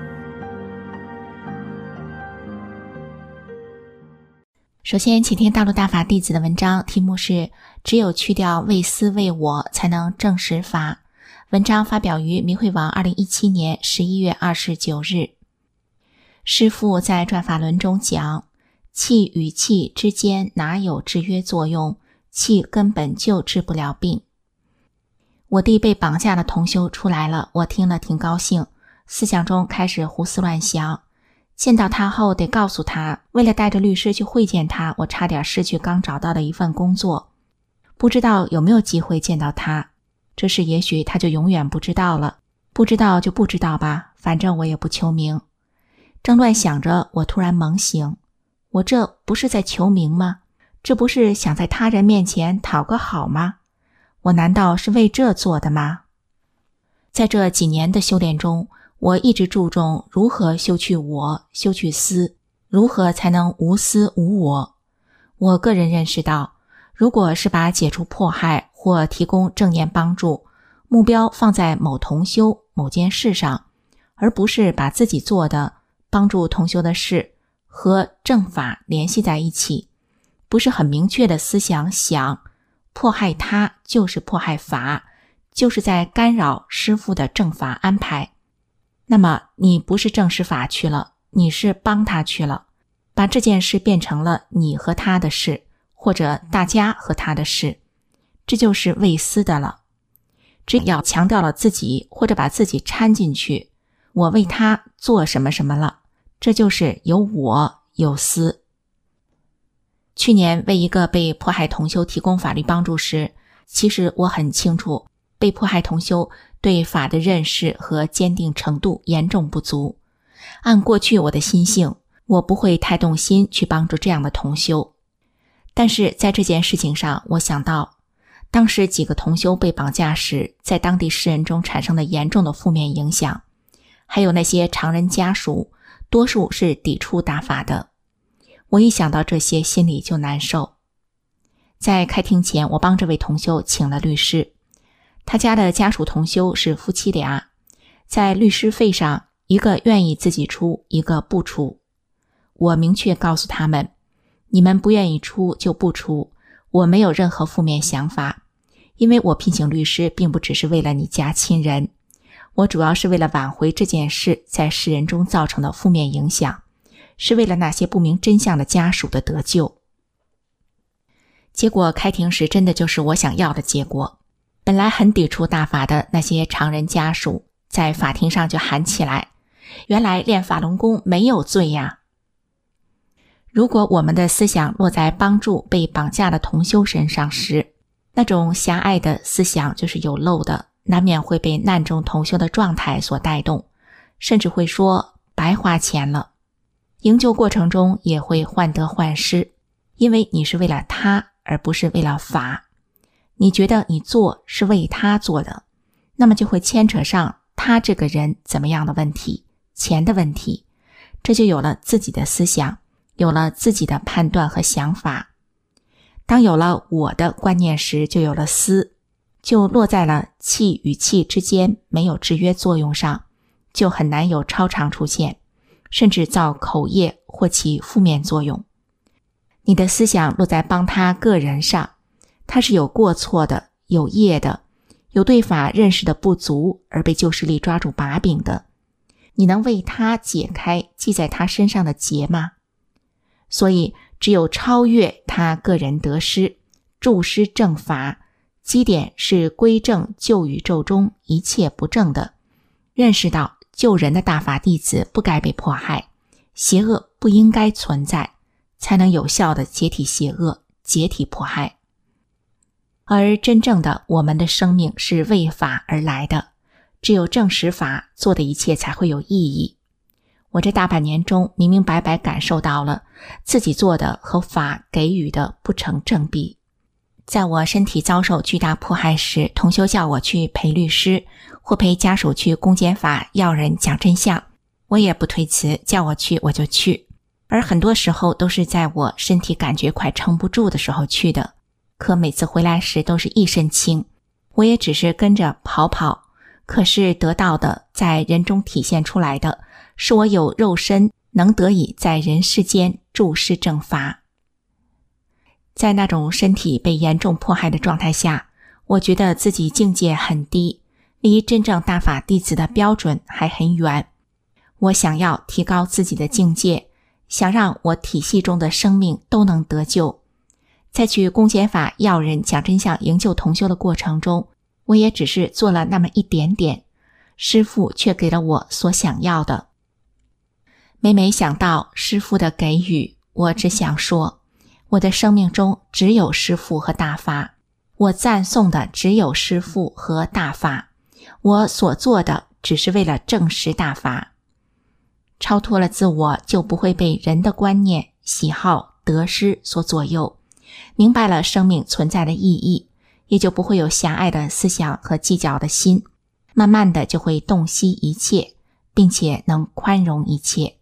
首先请听大陆大法弟子的文章，题目是只有去掉为私为我，才能证实法。文章发表于明慧网2017年11月29日。师父在转法轮中讲，气与气之间哪有制约作用，气根本就治不了病。我弟被绑架的同修出来了，我听了挺高兴，思想中开始胡思乱想。见到他后得告诉他，为了带着律师去会见他，我差点失去刚找到的一份工作。不知道有没有机会见到他，这事也许他就永远不知道了，不知道就不知道吧，反正我也不求名。正乱想着，我突然猛醒，我这不是在求名吗？这不是想在他人面前讨个好吗？我难道是为这做的吗？在这几年的修炼中，我一直注重如何修去我，修去私，如何才能无私无我。我个人认识到，如果是把解除迫害或提供正念帮助目标放在某同修某件事上，而不是把自己做的帮助同修的事和正法联系在一起，不是很明确的思想想迫害他就是迫害法，就是在干扰师父的正法安排，那么你不是正实法去了，你是帮他去了，把这件事变成了你和他的事，或者大家和他的事，这就是为私的了。只要强调了自己，或者把自己掺进去，我为他做什么什么了，这就是有我有私。去年为一个被迫害同修提供法律帮助时，其实我很清楚被迫害同修对法的认识和坚定程度严重不足。按过去我的心性，我不会太动心去帮助这样的同修。但是在这件事情上，我想到当时几个同修被绑架时，在当地世人中产生的严重的负面影响，还有那些常人家属，多数是抵触大法的。我一想到这些，心里就难受。在开庭前，我帮这位同修请了律师，他家的家属同修是夫妻俩，在律师费上，一个愿意自己出，一个不出。我明确告诉他们，你们不愿意出就不出，我没有任何负面想法，因为我聘请律师并不只是为了你家亲人，我主要是为了挽回这件事在世人中造成的负面影响，是为了那些不明真相的家属的得救。结果开庭时真的就是我想要的结果。本来很抵触大法的那些常人家属，在法庭上就喊起来，原来练法轮功没有罪呀。如果我们的思想落在帮助被绑架的同修身上时，那种狭隘的思想就是有漏的，难免会被难中同修的状态所带动，甚至会说白花钱了。营救过程中也会患得患失，因为你是为了他而不是为了法。你觉得你做是为他做的，那么就会牵扯上他这个人怎么样的问题，钱的问题，这就有了自己的思想，有了自己的判断和想法。当有了我的观念时，就有了私，就落在了气与气之间没有制约作用上，就很难有超常出现，甚至造口业或起负面作用。你的思想落在帮他个人上，他是有过错的，有业的，有对法认识的不足而被旧势力抓住把柄的，你能为他解开记在他身上的结吗？所以只有超越他个人得失，注师正法，基点是归正旧宇宙中一切不正的，认识到救人的大法弟子不该被迫害，邪恶不应该存在，才能有效地解体邪恶，解体迫害。而真正的我们的生命是为法而来的，只有正实法做的一切才会有意义。我这大半年中明明白白感受到了自己做的和法给予的不成正比。在我身体遭受巨大迫害时，同修叫我去陪律师或陪家属去公检法要人讲真相，我也不推辞，叫我去我就去。 而很多时候都是在我身体感觉快撑不住的时候去的，可每次回来时都是一身轻，我也只是跟着跑跑，可是得到的在人中体现出来的是我有肉身能得以在人世间注释正法。在那种身体被严重迫害的状态下，我觉得自己境界很低，离真正大法弟子的标准还很远。我想要提高自己的境界，想让我体系中的生命都能得救。在去公检法要人讲真相营救同修的过程中，我也只是做了那么一点点，师父却给了我所想要的。每每想到师父的给予，我只想说，我的生命中只有师父和大法，我赞颂的只有师父和大法，我所做的只是为了证实大法。超脱了自我，就不会被人的观念、喜好、得失所左右，明白了生命存在的意义，也就不会有狭隘的思想和计较的心，慢慢的就会洞悉一切，并且能宽容一切。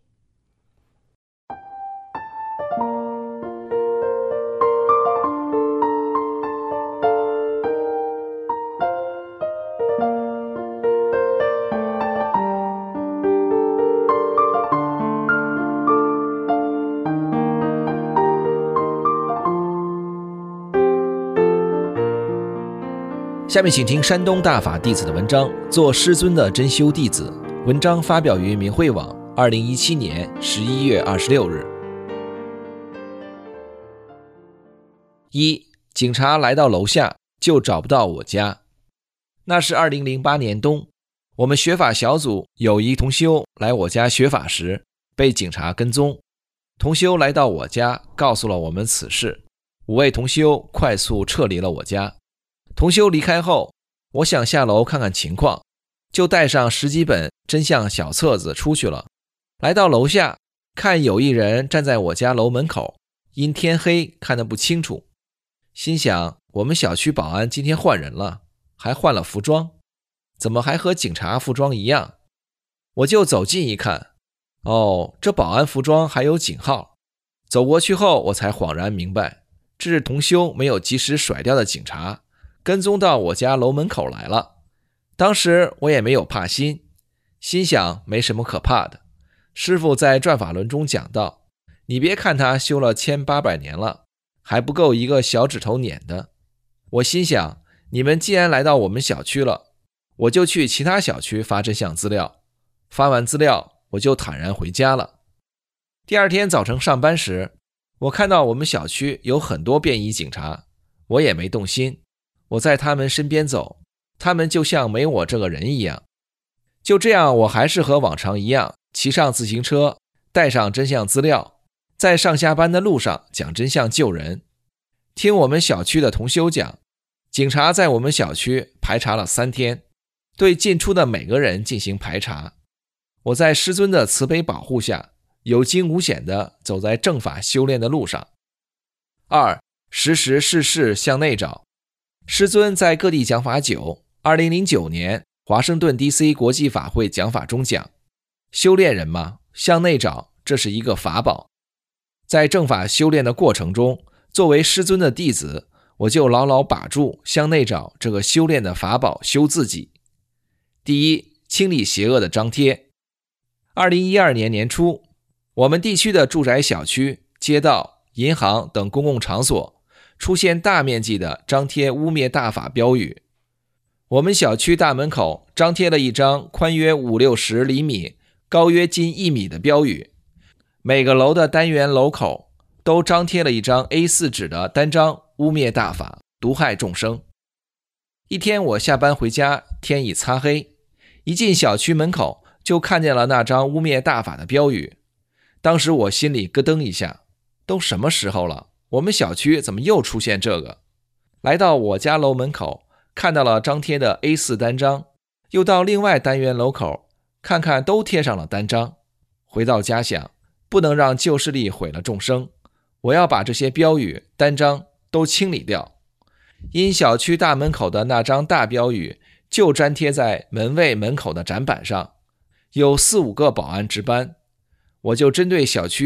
下面请听山东大法弟子的文章，做师尊的真修弟子。文章发表于明慧网2017年11月26日。1. 警察来到楼下就找不到我家。那是2008年冬，我们学法小组有一同修来我家学法时被警察跟踪，同修来到我家告诉了我们此事，5位同修快速撤离了我家。同修离开后，我想下楼看看情况，就带上10几本真相小册子出去了。来到楼下，看有一人站在我家楼门口，因天黑看得不清楚，心想我们小区保安今天换人了，还换了服装，怎么还和警察服装一样？我就走近一看，哦，这保安服装还有警号。走过去后，我才恍然明白，这是同修没有及时甩掉的警察跟踪到我家楼门口来了。当时我也没有怕心，心想没什么可怕的。师父在转法轮中讲到，你别看他修了1800年了，还不够一个小指头捻的。我心想，你们既然来到我们小区了，我就去其他小区发真相资料。发完资料，我就坦然回家了。第二天早晨上班时，我看到我们小区有很多便衣警察，我也没动心。我在他们身边走，他们就像没我这个人一样。就这样，我还是和往常一样，骑上自行车，带上真相资料，在上下班的路上讲真相救人。听我们小区的同修讲，警察在我们小区排查了3天，对进出的每个人进行排查。我在师尊的慈悲保护下，有惊无险地走在正法修炼的路上。2. 时时事事向内找。师尊在各地讲法久，2009年华盛顿 DC 国际法会讲法中讲，修炼人嘛，向内找，这是一个法宝。在正法修炼的过程中，作为师尊的弟子，我就牢牢把住向内找这个修炼的法宝，修自己。第一，清理邪恶的张贴。2012年年初，我们地区的住宅小区、街道、银行等公共场所出现大面积的张贴污蔑大法标语。我们小区大门口张贴了一张宽约50-60厘米、高约近1米的标语，每个楼的单元楼口都张贴了一张 A4 纸的单张，污蔑大法，毒害众生。一天我下班回家，天已擦黑，一进小区门口就看见了那张污蔑大法的标语。当时我心里咯噔一下，都什么时候了，我们小区怎么又出现这个？来到我家楼门口，看到了张贴的 A4 单张，又到另外单元楼口，看看都贴上了单张。回到家想，不能让旧势力毁了众生，我要把这些标语、单张都清理掉。因小区大门口的那张大标语就粘贴在门卫门口的展板上，有4-5个保安值班，我就针对小区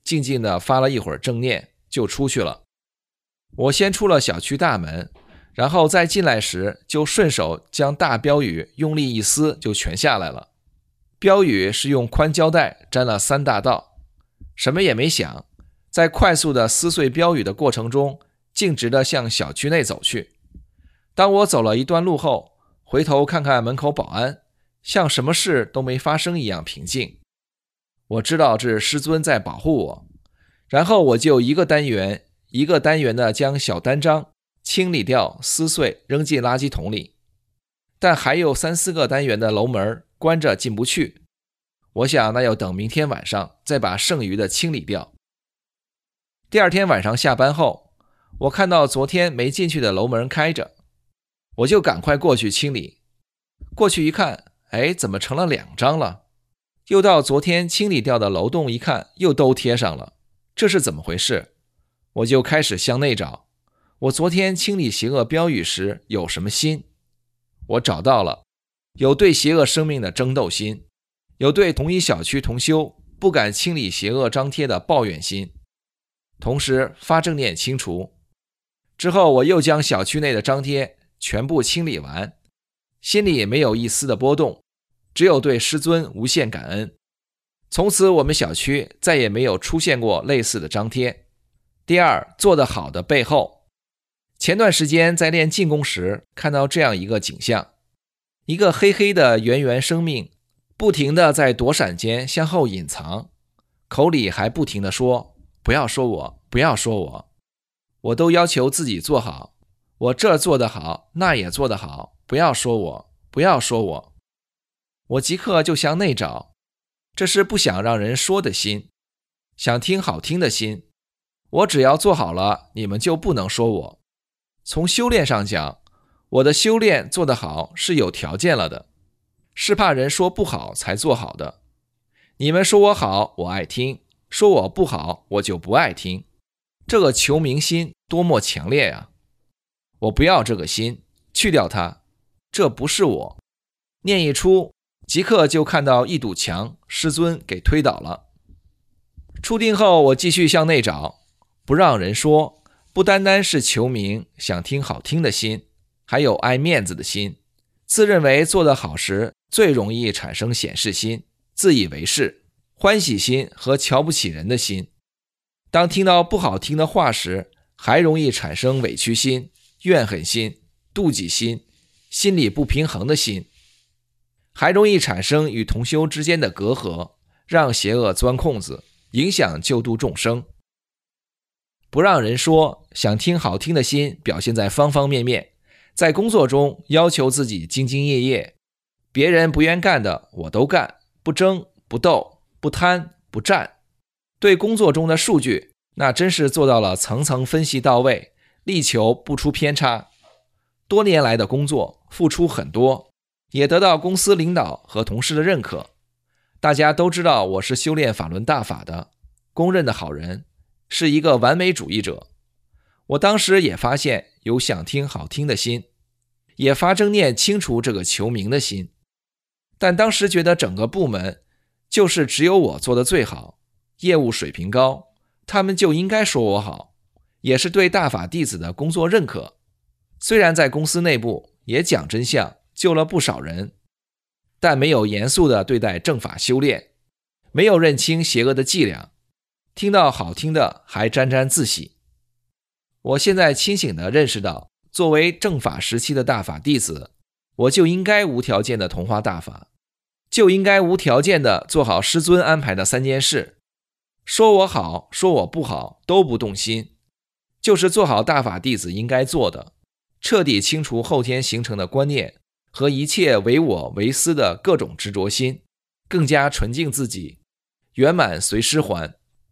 静静地发了一会儿正念，就出去了。我先出了小区大门，然后再进来时就顺手将大标语用力一撕，就全下来了。标语是用宽胶带粘了3大道，什么也没想，在快速的撕碎标语的过程中，径直地向小区内走去。当我走了一段路后，回头看看门口保安，像什么事都没发生一样平静。我知道这是师尊在保护我，然后我就一个单元一个单元地将小单张清理掉、撕碎，扔进垃圾桶里。但还有3、4个单元的楼门关着进不去，我想那要等明天晚上再把剩余的清理掉。第二天晚上下班后，我看到昨天没进去的楼门开着，我就赶快过去清理。过去一看，怎么成了2张了？又到昨天清理掉的楼栋一看，又都贴上了，这是怎么回事？我就开始向内找，我昨天清理邪恶标语时有什么心？我找到了，有对邪恶生命的争斗心，有对同一小区同修不敢清理邪恶张贴的抱怨心，同时发正念清除。之后我又将小区内的张贴全部清理完，心里没有一丝的波动，只有对师尊无限感恩。从此我们小区再也没有出现过类似的张贴。第二，做得好的背后。前段时间在练静功时看到这样一个景象，一个黑黑的圆圆生命不停地在躲闪间向后隐藏，口里还不停地说，不要说我，不要说我。我都要求自己做好，我这做得好，那也做得好，不要说我，不要说我。我即刻就向内找，这是不想让人说的心，想听好听的心。我只要做好了，你们就不能说我。从修炼上讲，我的修炼做得好是有条件了的，是怕人说不好才做好的。你们说我好，我爱听；说我不好，我就不爱听。这个求名心多么强烈呀！我不要这个心，去掉它，这不是我。念一出，即刻就看到一堵墙，师尊给推倒了。出定后，我继续向内找，不让人说，不单单是求名想听好听的心，还有爱面子的心，自认为做得好时最容易产生显示心、自以为是、欢喜心和瞧不起人的心。当听到不好听的话时，还容易产生委屈心、怨恨心、妒忌心、心理不平衡的心，还容易产生与同修之间的隔阂，让邪恶钻空子，影响救度众生。不让人说，想听好听的心表现在方方面面，在工作中要求自己兢兢业业，别人不愿干的我都干，不争不斗不贪不占。对工作中的数据，那真是做到了层层分析到位，力求不出偏差。多年来的工作付出很多，也得到公司领导和同事的认可，大家都知道我是修炼法轮大法的，公认的好人，是一个完美主义者。我当时也发现有想听好听的心，也发正念清除这个求名的心，但当时觉得整个部门就是只有我做的最好，业务水平高，他们就应该说我好，也是对大法弟子的工作认可。虽然在公司内部也讲真相，救了不少人，但没有严肃地对待正法修炼，没有认清邪恶的伎俩，听到好听的还沾沾自喜。我现在清醒地认识到，作为正法时期的大法弟子，我就应该无条件地同化大法，就应该无条件地做好师尊安排的3件事，说我好，说我不好都不动心，就是做好大法弟子应该做的，彻底清除后天形成的观念和一切唯我唯私的各种执着心，更加纯净自己，圆满随师还。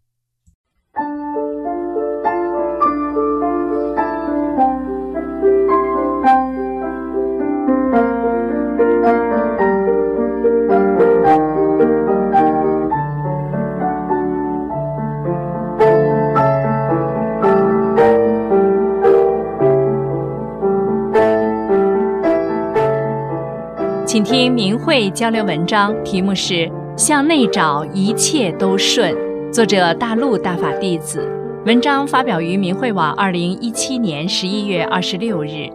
请听明慧交流文章，题目是向内找一切都顺， 作者大陆大法弟子，文章发表于明慧网2017年11月26日。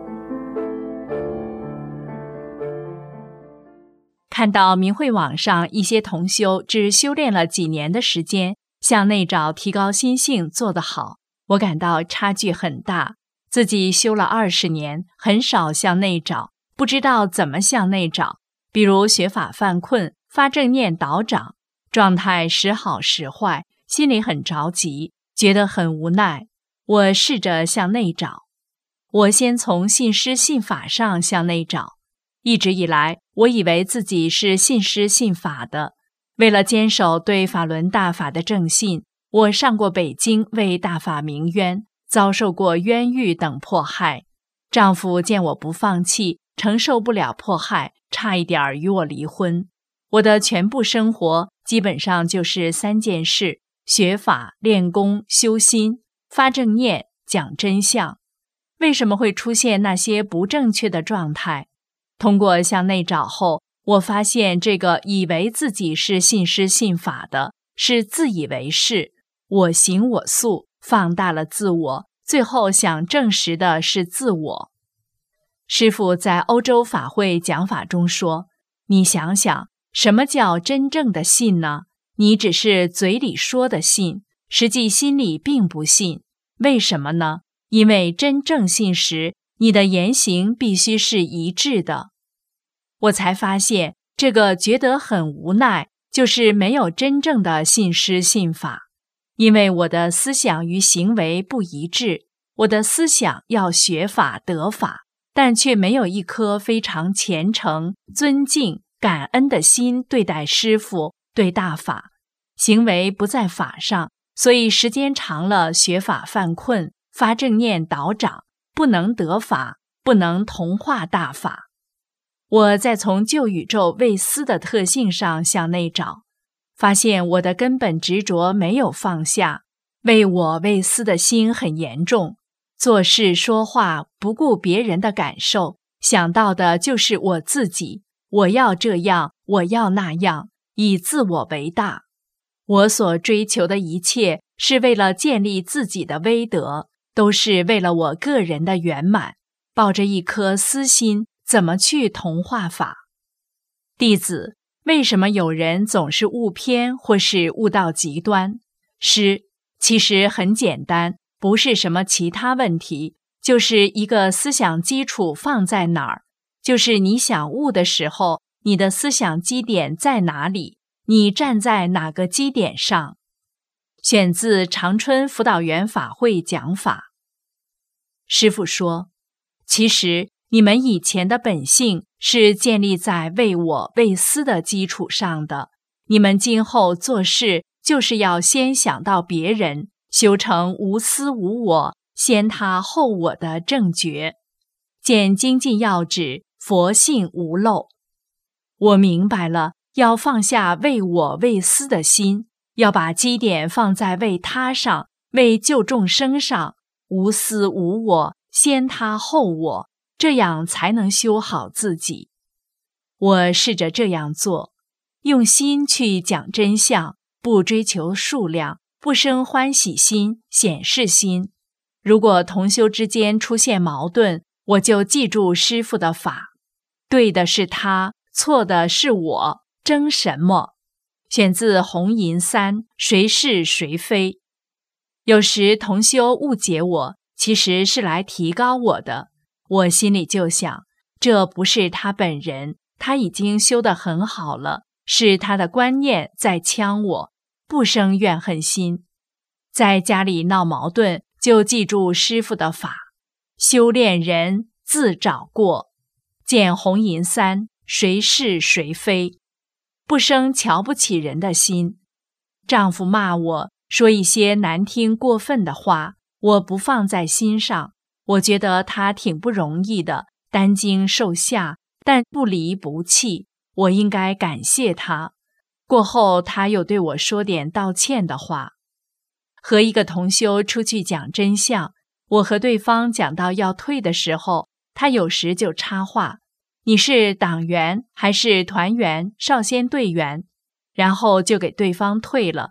看到明慧网上一些同修只修炼了几年的时间，向内找提高心性做得好，我感到差距很大。自己修了20年，很少向内找，不知道怎么向内找。比如学法犯困，发正念倒掌，状态时好时坏，心里很着急，觉得很无奈。我试着向内找，我先从信师信法上向内找。一直以来，我以为自己是信师信法的。为了坚守对法轮大法的正信，我上过北京为大法鸣冤，遭受过冤狱等迫害。丈夫见我不放弃，承受不了迫害，差一点与我离婚。我的全部生活基本上就是3件事：学法、练功、修心、发正念、讲真相。为什么会出现那些不正确的状态？通过向内找后，我发现这个以为自己是信师信法的，是自以为是，我行我素，放大了自我，最后想证实的是自我。师父在欧洲法会讲法中说，你想想，什么叫真正的信呢？你只是嘴里说的信，实际心里并不信。为什么呢？因为真正信时，你的言行必须是一致的。我才发现，这个觉得很无奈，就是没有真正的信师信法。因为我的思想与行为不一致，我的思想要学法得法，但却没有一颗非常虔诚、尊敬、感恩的心对待师父、对大法，行为不在法上，所以时间长了，学法犯困，发正念倒掌，不能得法，不能同化大法。我再从旧宇宙为思的特性上向内找，发现我的根本执着没有放下，为我为思的心很严重，做事说话不顾别人的感受，想到的就是我自己，我要这样，我要那样，以自我为大。我所追求的一切是为了建立自己的威德，都是为了我个人的圆满，抱着一颗私心，怎么去同化法？弟子，为什么有人总是悟偏或是悟到极端？其实很简单，不是什么其他问题，就是一个思想基础放在哪儿，就是你想悟的时候，你的思想基点在哪里，你站在哪个基点上。选自长春辅导员法会讲法。师父说，其实你们以前的本性是建立在为我为私的基础上的，你们今后做事就是要先想到别人，修成无私无我，先他后我的正觉。见精进要旨，佛性无漏。我明白了，要放下为我为私的心，要把基点放在为他上，为救众生上，无私无我，先他后我，这样才能修好自己。我试着这样做，用心去讲真相，不追求数量，不生欢喜心、显示心。如果同修之间出现矛盾，我就记住师父的法，对的是他，错的是我，争什么？选自红银3，谁是谁非。有时同修误解我，其实是来提高我的，我心里就想，这不是他本人，他已经修得很好了，是他的观念在呛我，不生怨恨心。在家里闹矛盾，就记住师父的法，修炼人自找过，见红银3，谁是谁非，不生瞧不起人的心。丈夫骂我，说一些难听过分的话，我不放在心上，我觉得他挺不容易的，担惊受吓，但不离不弃，我应该感谢他。过后他又对我说点道歉的话。和一个同修出去讲真相，我和对方讲到要退的时候，他有时就插话，你是党员还是团员、少先队员？然后就给对方退了。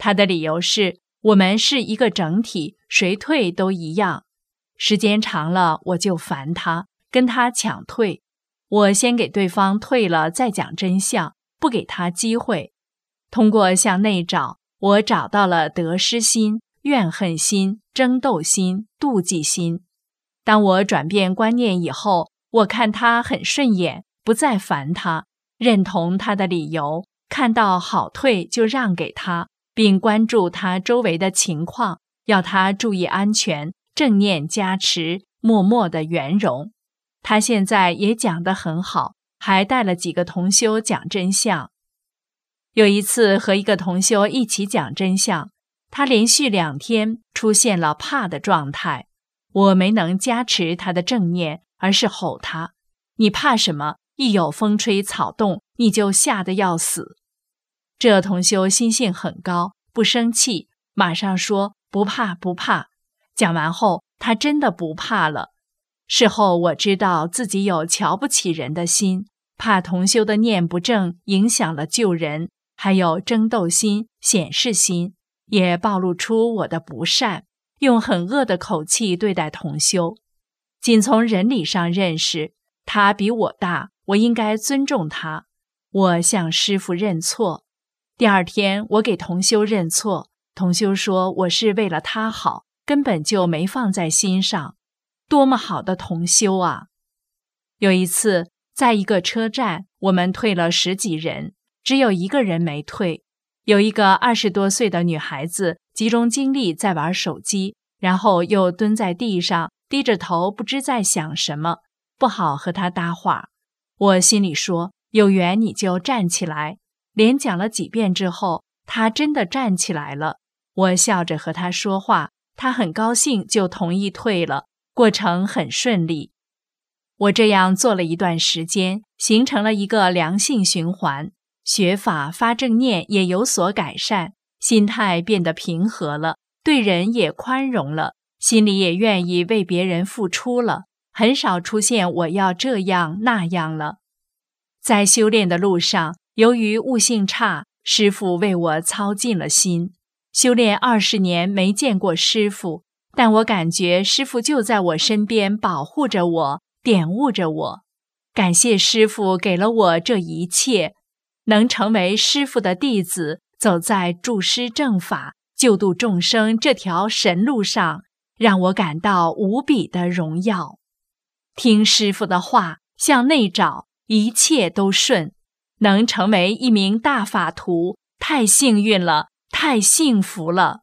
他的理由是，我们是一个整体，谁退都一样。时间长了，我就烦他，跟他抢退。我先给对方退了，再讲真相，不给他机会。通过向内找，我找到了得失心、怨恨心、争斗心、妒忌心。当我转变观念以后，我看他很顺眼，不再烦他，认同他的理由，看到好退就让给他，并关注他周围的情况，要他注意安全，正念加持，默默的圆融。他现在也讲得很好，还带了几个同修讲真相。有一次和一个同修一起讲真相，他连续2天出现了怕的状态，我没能加持他的正念，而是吼他：你怕什么？一有风吹草动，你就吓得要死。这同修心性很高，不生气，马上说不怕不怕。讲完后，他真的不怕了。事后我知道自己有瞧不起人的心，怕同修的念不正影响了救人，还有争斗心、显示心，也暴露出我的不善，用很恶的口气对待同修。仅从人理上认识，他比我大，我应该尊重他。我向师父认错。第2天我给同修认错，同修说我是为了他好，根本就没放在心上。多么好的同修啊！有一次在一个车站，我们退了10几人，只有1个人没退。有一个20多岁的女孩子集中精力在玩手机，然后又蹲在地上低着头，不知在想什么，不好和她搭话。我心里说，有缘你就站起来。连讲了几遍之后，她真的站起来了。我笑着和她说话，她很高兴，就同意退了。过程很顺利。我这样做了一段时间，形成了一个良性循环，学法发正念也有所改善，心态变得平和了，对人也宽容了，心里也愿意为别人付出了，很少出现我要这样那样了。在修炼的路上，由于悟性差，师父为我操尽了心。修炼20年没见过师父，但我感觉师父就在我身边保护着我，点悟着我。感谢师父给了我这一切，能成为师父的弟子，走在助师正法、救度众生这条神路上，让我感到无比的荣耀。听师父的话，向内找，一切都顺。能成为一名大法徒，太幸运了，太幸福了。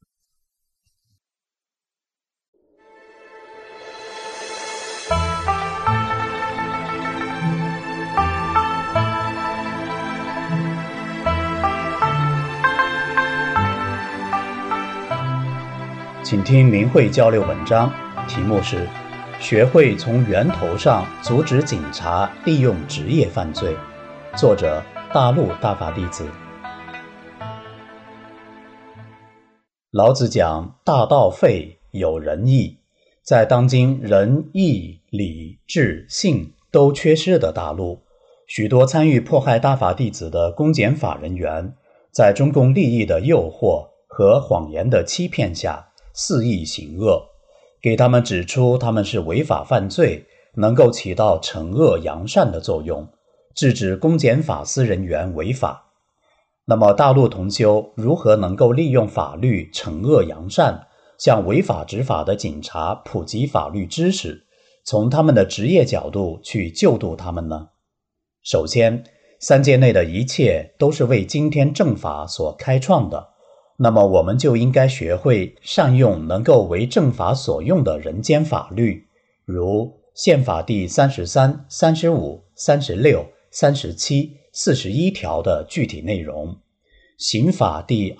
请听明慧交流文章，题目是学会从源头上阻止警察利用职业犯罪，作者大陆大法弟子。老子讲大道废，有仁义。在当今仁义礼智信都缺失的大陆，许多参与迫害大法弟子的公检法人员，在中共利益的诱惑和谎言的欺骗下肆意行恶，给他们指出他们是违法犯罪，能够起到惩恶扬善的作用，制止公检法司人员违法。那么大陆同修如何能够利用法律惩恶扬善，向违法执法的警察普及法律知识，从他们的职业角度去救度他们呢？首先，三界内的一切都是为今天正法所开创的，那么我们就应该学会善用能够为正法所用的人间法律，如宪法第33、35、36、37、41条的具体内容，刑法第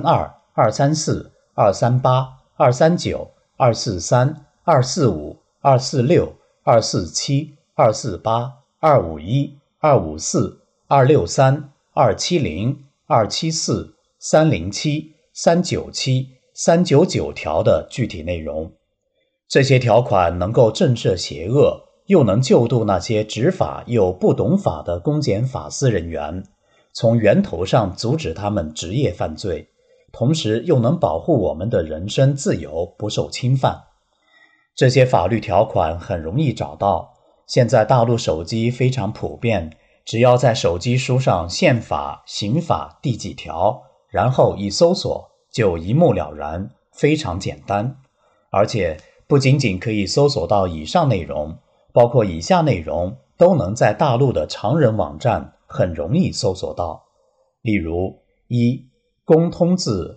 232、234、238、239、243、245、246、247、248、251、254、263、270、274、307、397、399条的具体内容。这些条款能够震慑邪恶，又能救度那些执法又不懂法的公检法司人员，从源头上阻止他们职业犯罪， 同时又能保护我们的人身自由不受侵犯。这些法律条款很容易找到，现在大陆手机非常普遍，只要在手机输上宪法、刑法第几条，然后一搜索就一目了然，非常简单。而且不仅仅可以搜索到以上内容，包括以下内容都能在大陆的常人网站很容易搜索到。例如：1. 公通字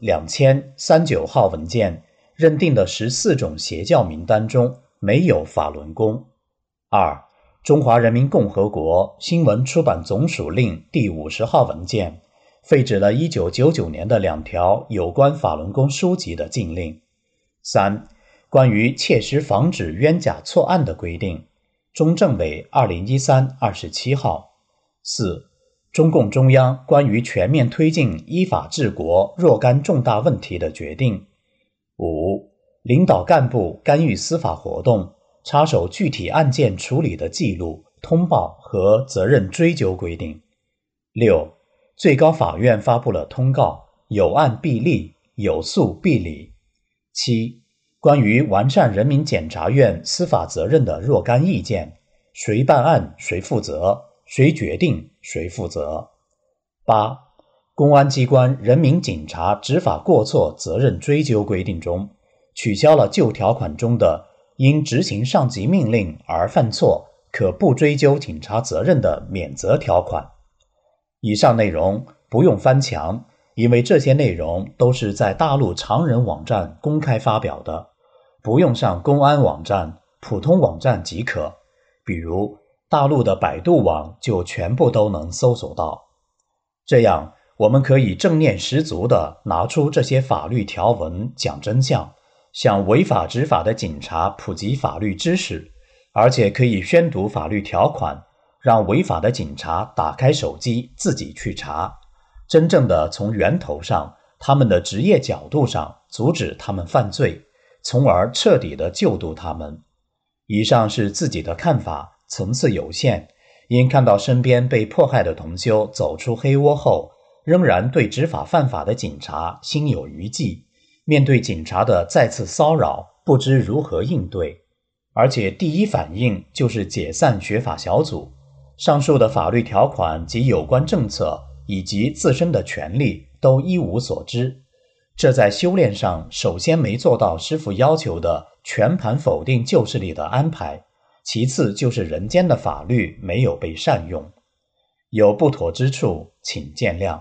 2039号文件认定的14种邪教名单中没有法轮功。2. 中华人民共和国新闻出版总署令第50号文件废止了1999年的2条有关法轮功书籍的禁令。3. 关于切实防止冤假错案的规定，中政委2013 27号。4. 中共中央关于全面推进依法治国若干重大问题的决定。5. 领导干部干预司法活动、插手具体案件处理的记录、通报和责任追究规定。6. 最高法院发布了通告，有案必立，有诉必理。7. 关于完善人民检察院司法责任的若干意见，谁办案谁负责，谁决定谁负责。8. 公安机关人民警察执法过错责任追究规定中，取消了旧条款中的因执行上级命令而犯错可不追究警察责任的免责条款。以上内容不用翻墙，因为这些内容都是在大陆常人网站公开发表的，不用上公安网站、普通网站即可，比如大陆的百度网就全部都能搜索到。这样我们可以正念十足地拿出这些法律条文讲真相，向违法执法的警察普及法律知识，而且可以宣读法律条款，让违法的警察打开手机自己去查，真正的从源头上、他们的职业角度上阻止他们犯罪，从而彻底地救度他们。以上是自己的看法，层次有限，因看到身边被迫害的同修走出黑窝后，仍然对执法犯法的警察心有余悸，面对警察的再次骚扰，不知如何应对，而且第一反应就是解散学法小组。上述的法律条款及有关政策以及自身的权利都一无所知，这在修炼上首先没做到师父要求的全盘否定旧势力的安排，其次就是人间的法律没有被善用，有不妥之处请见谅。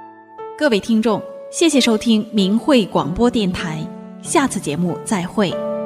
各位听众，谢谢收听明慧广播电台，下次节目再会。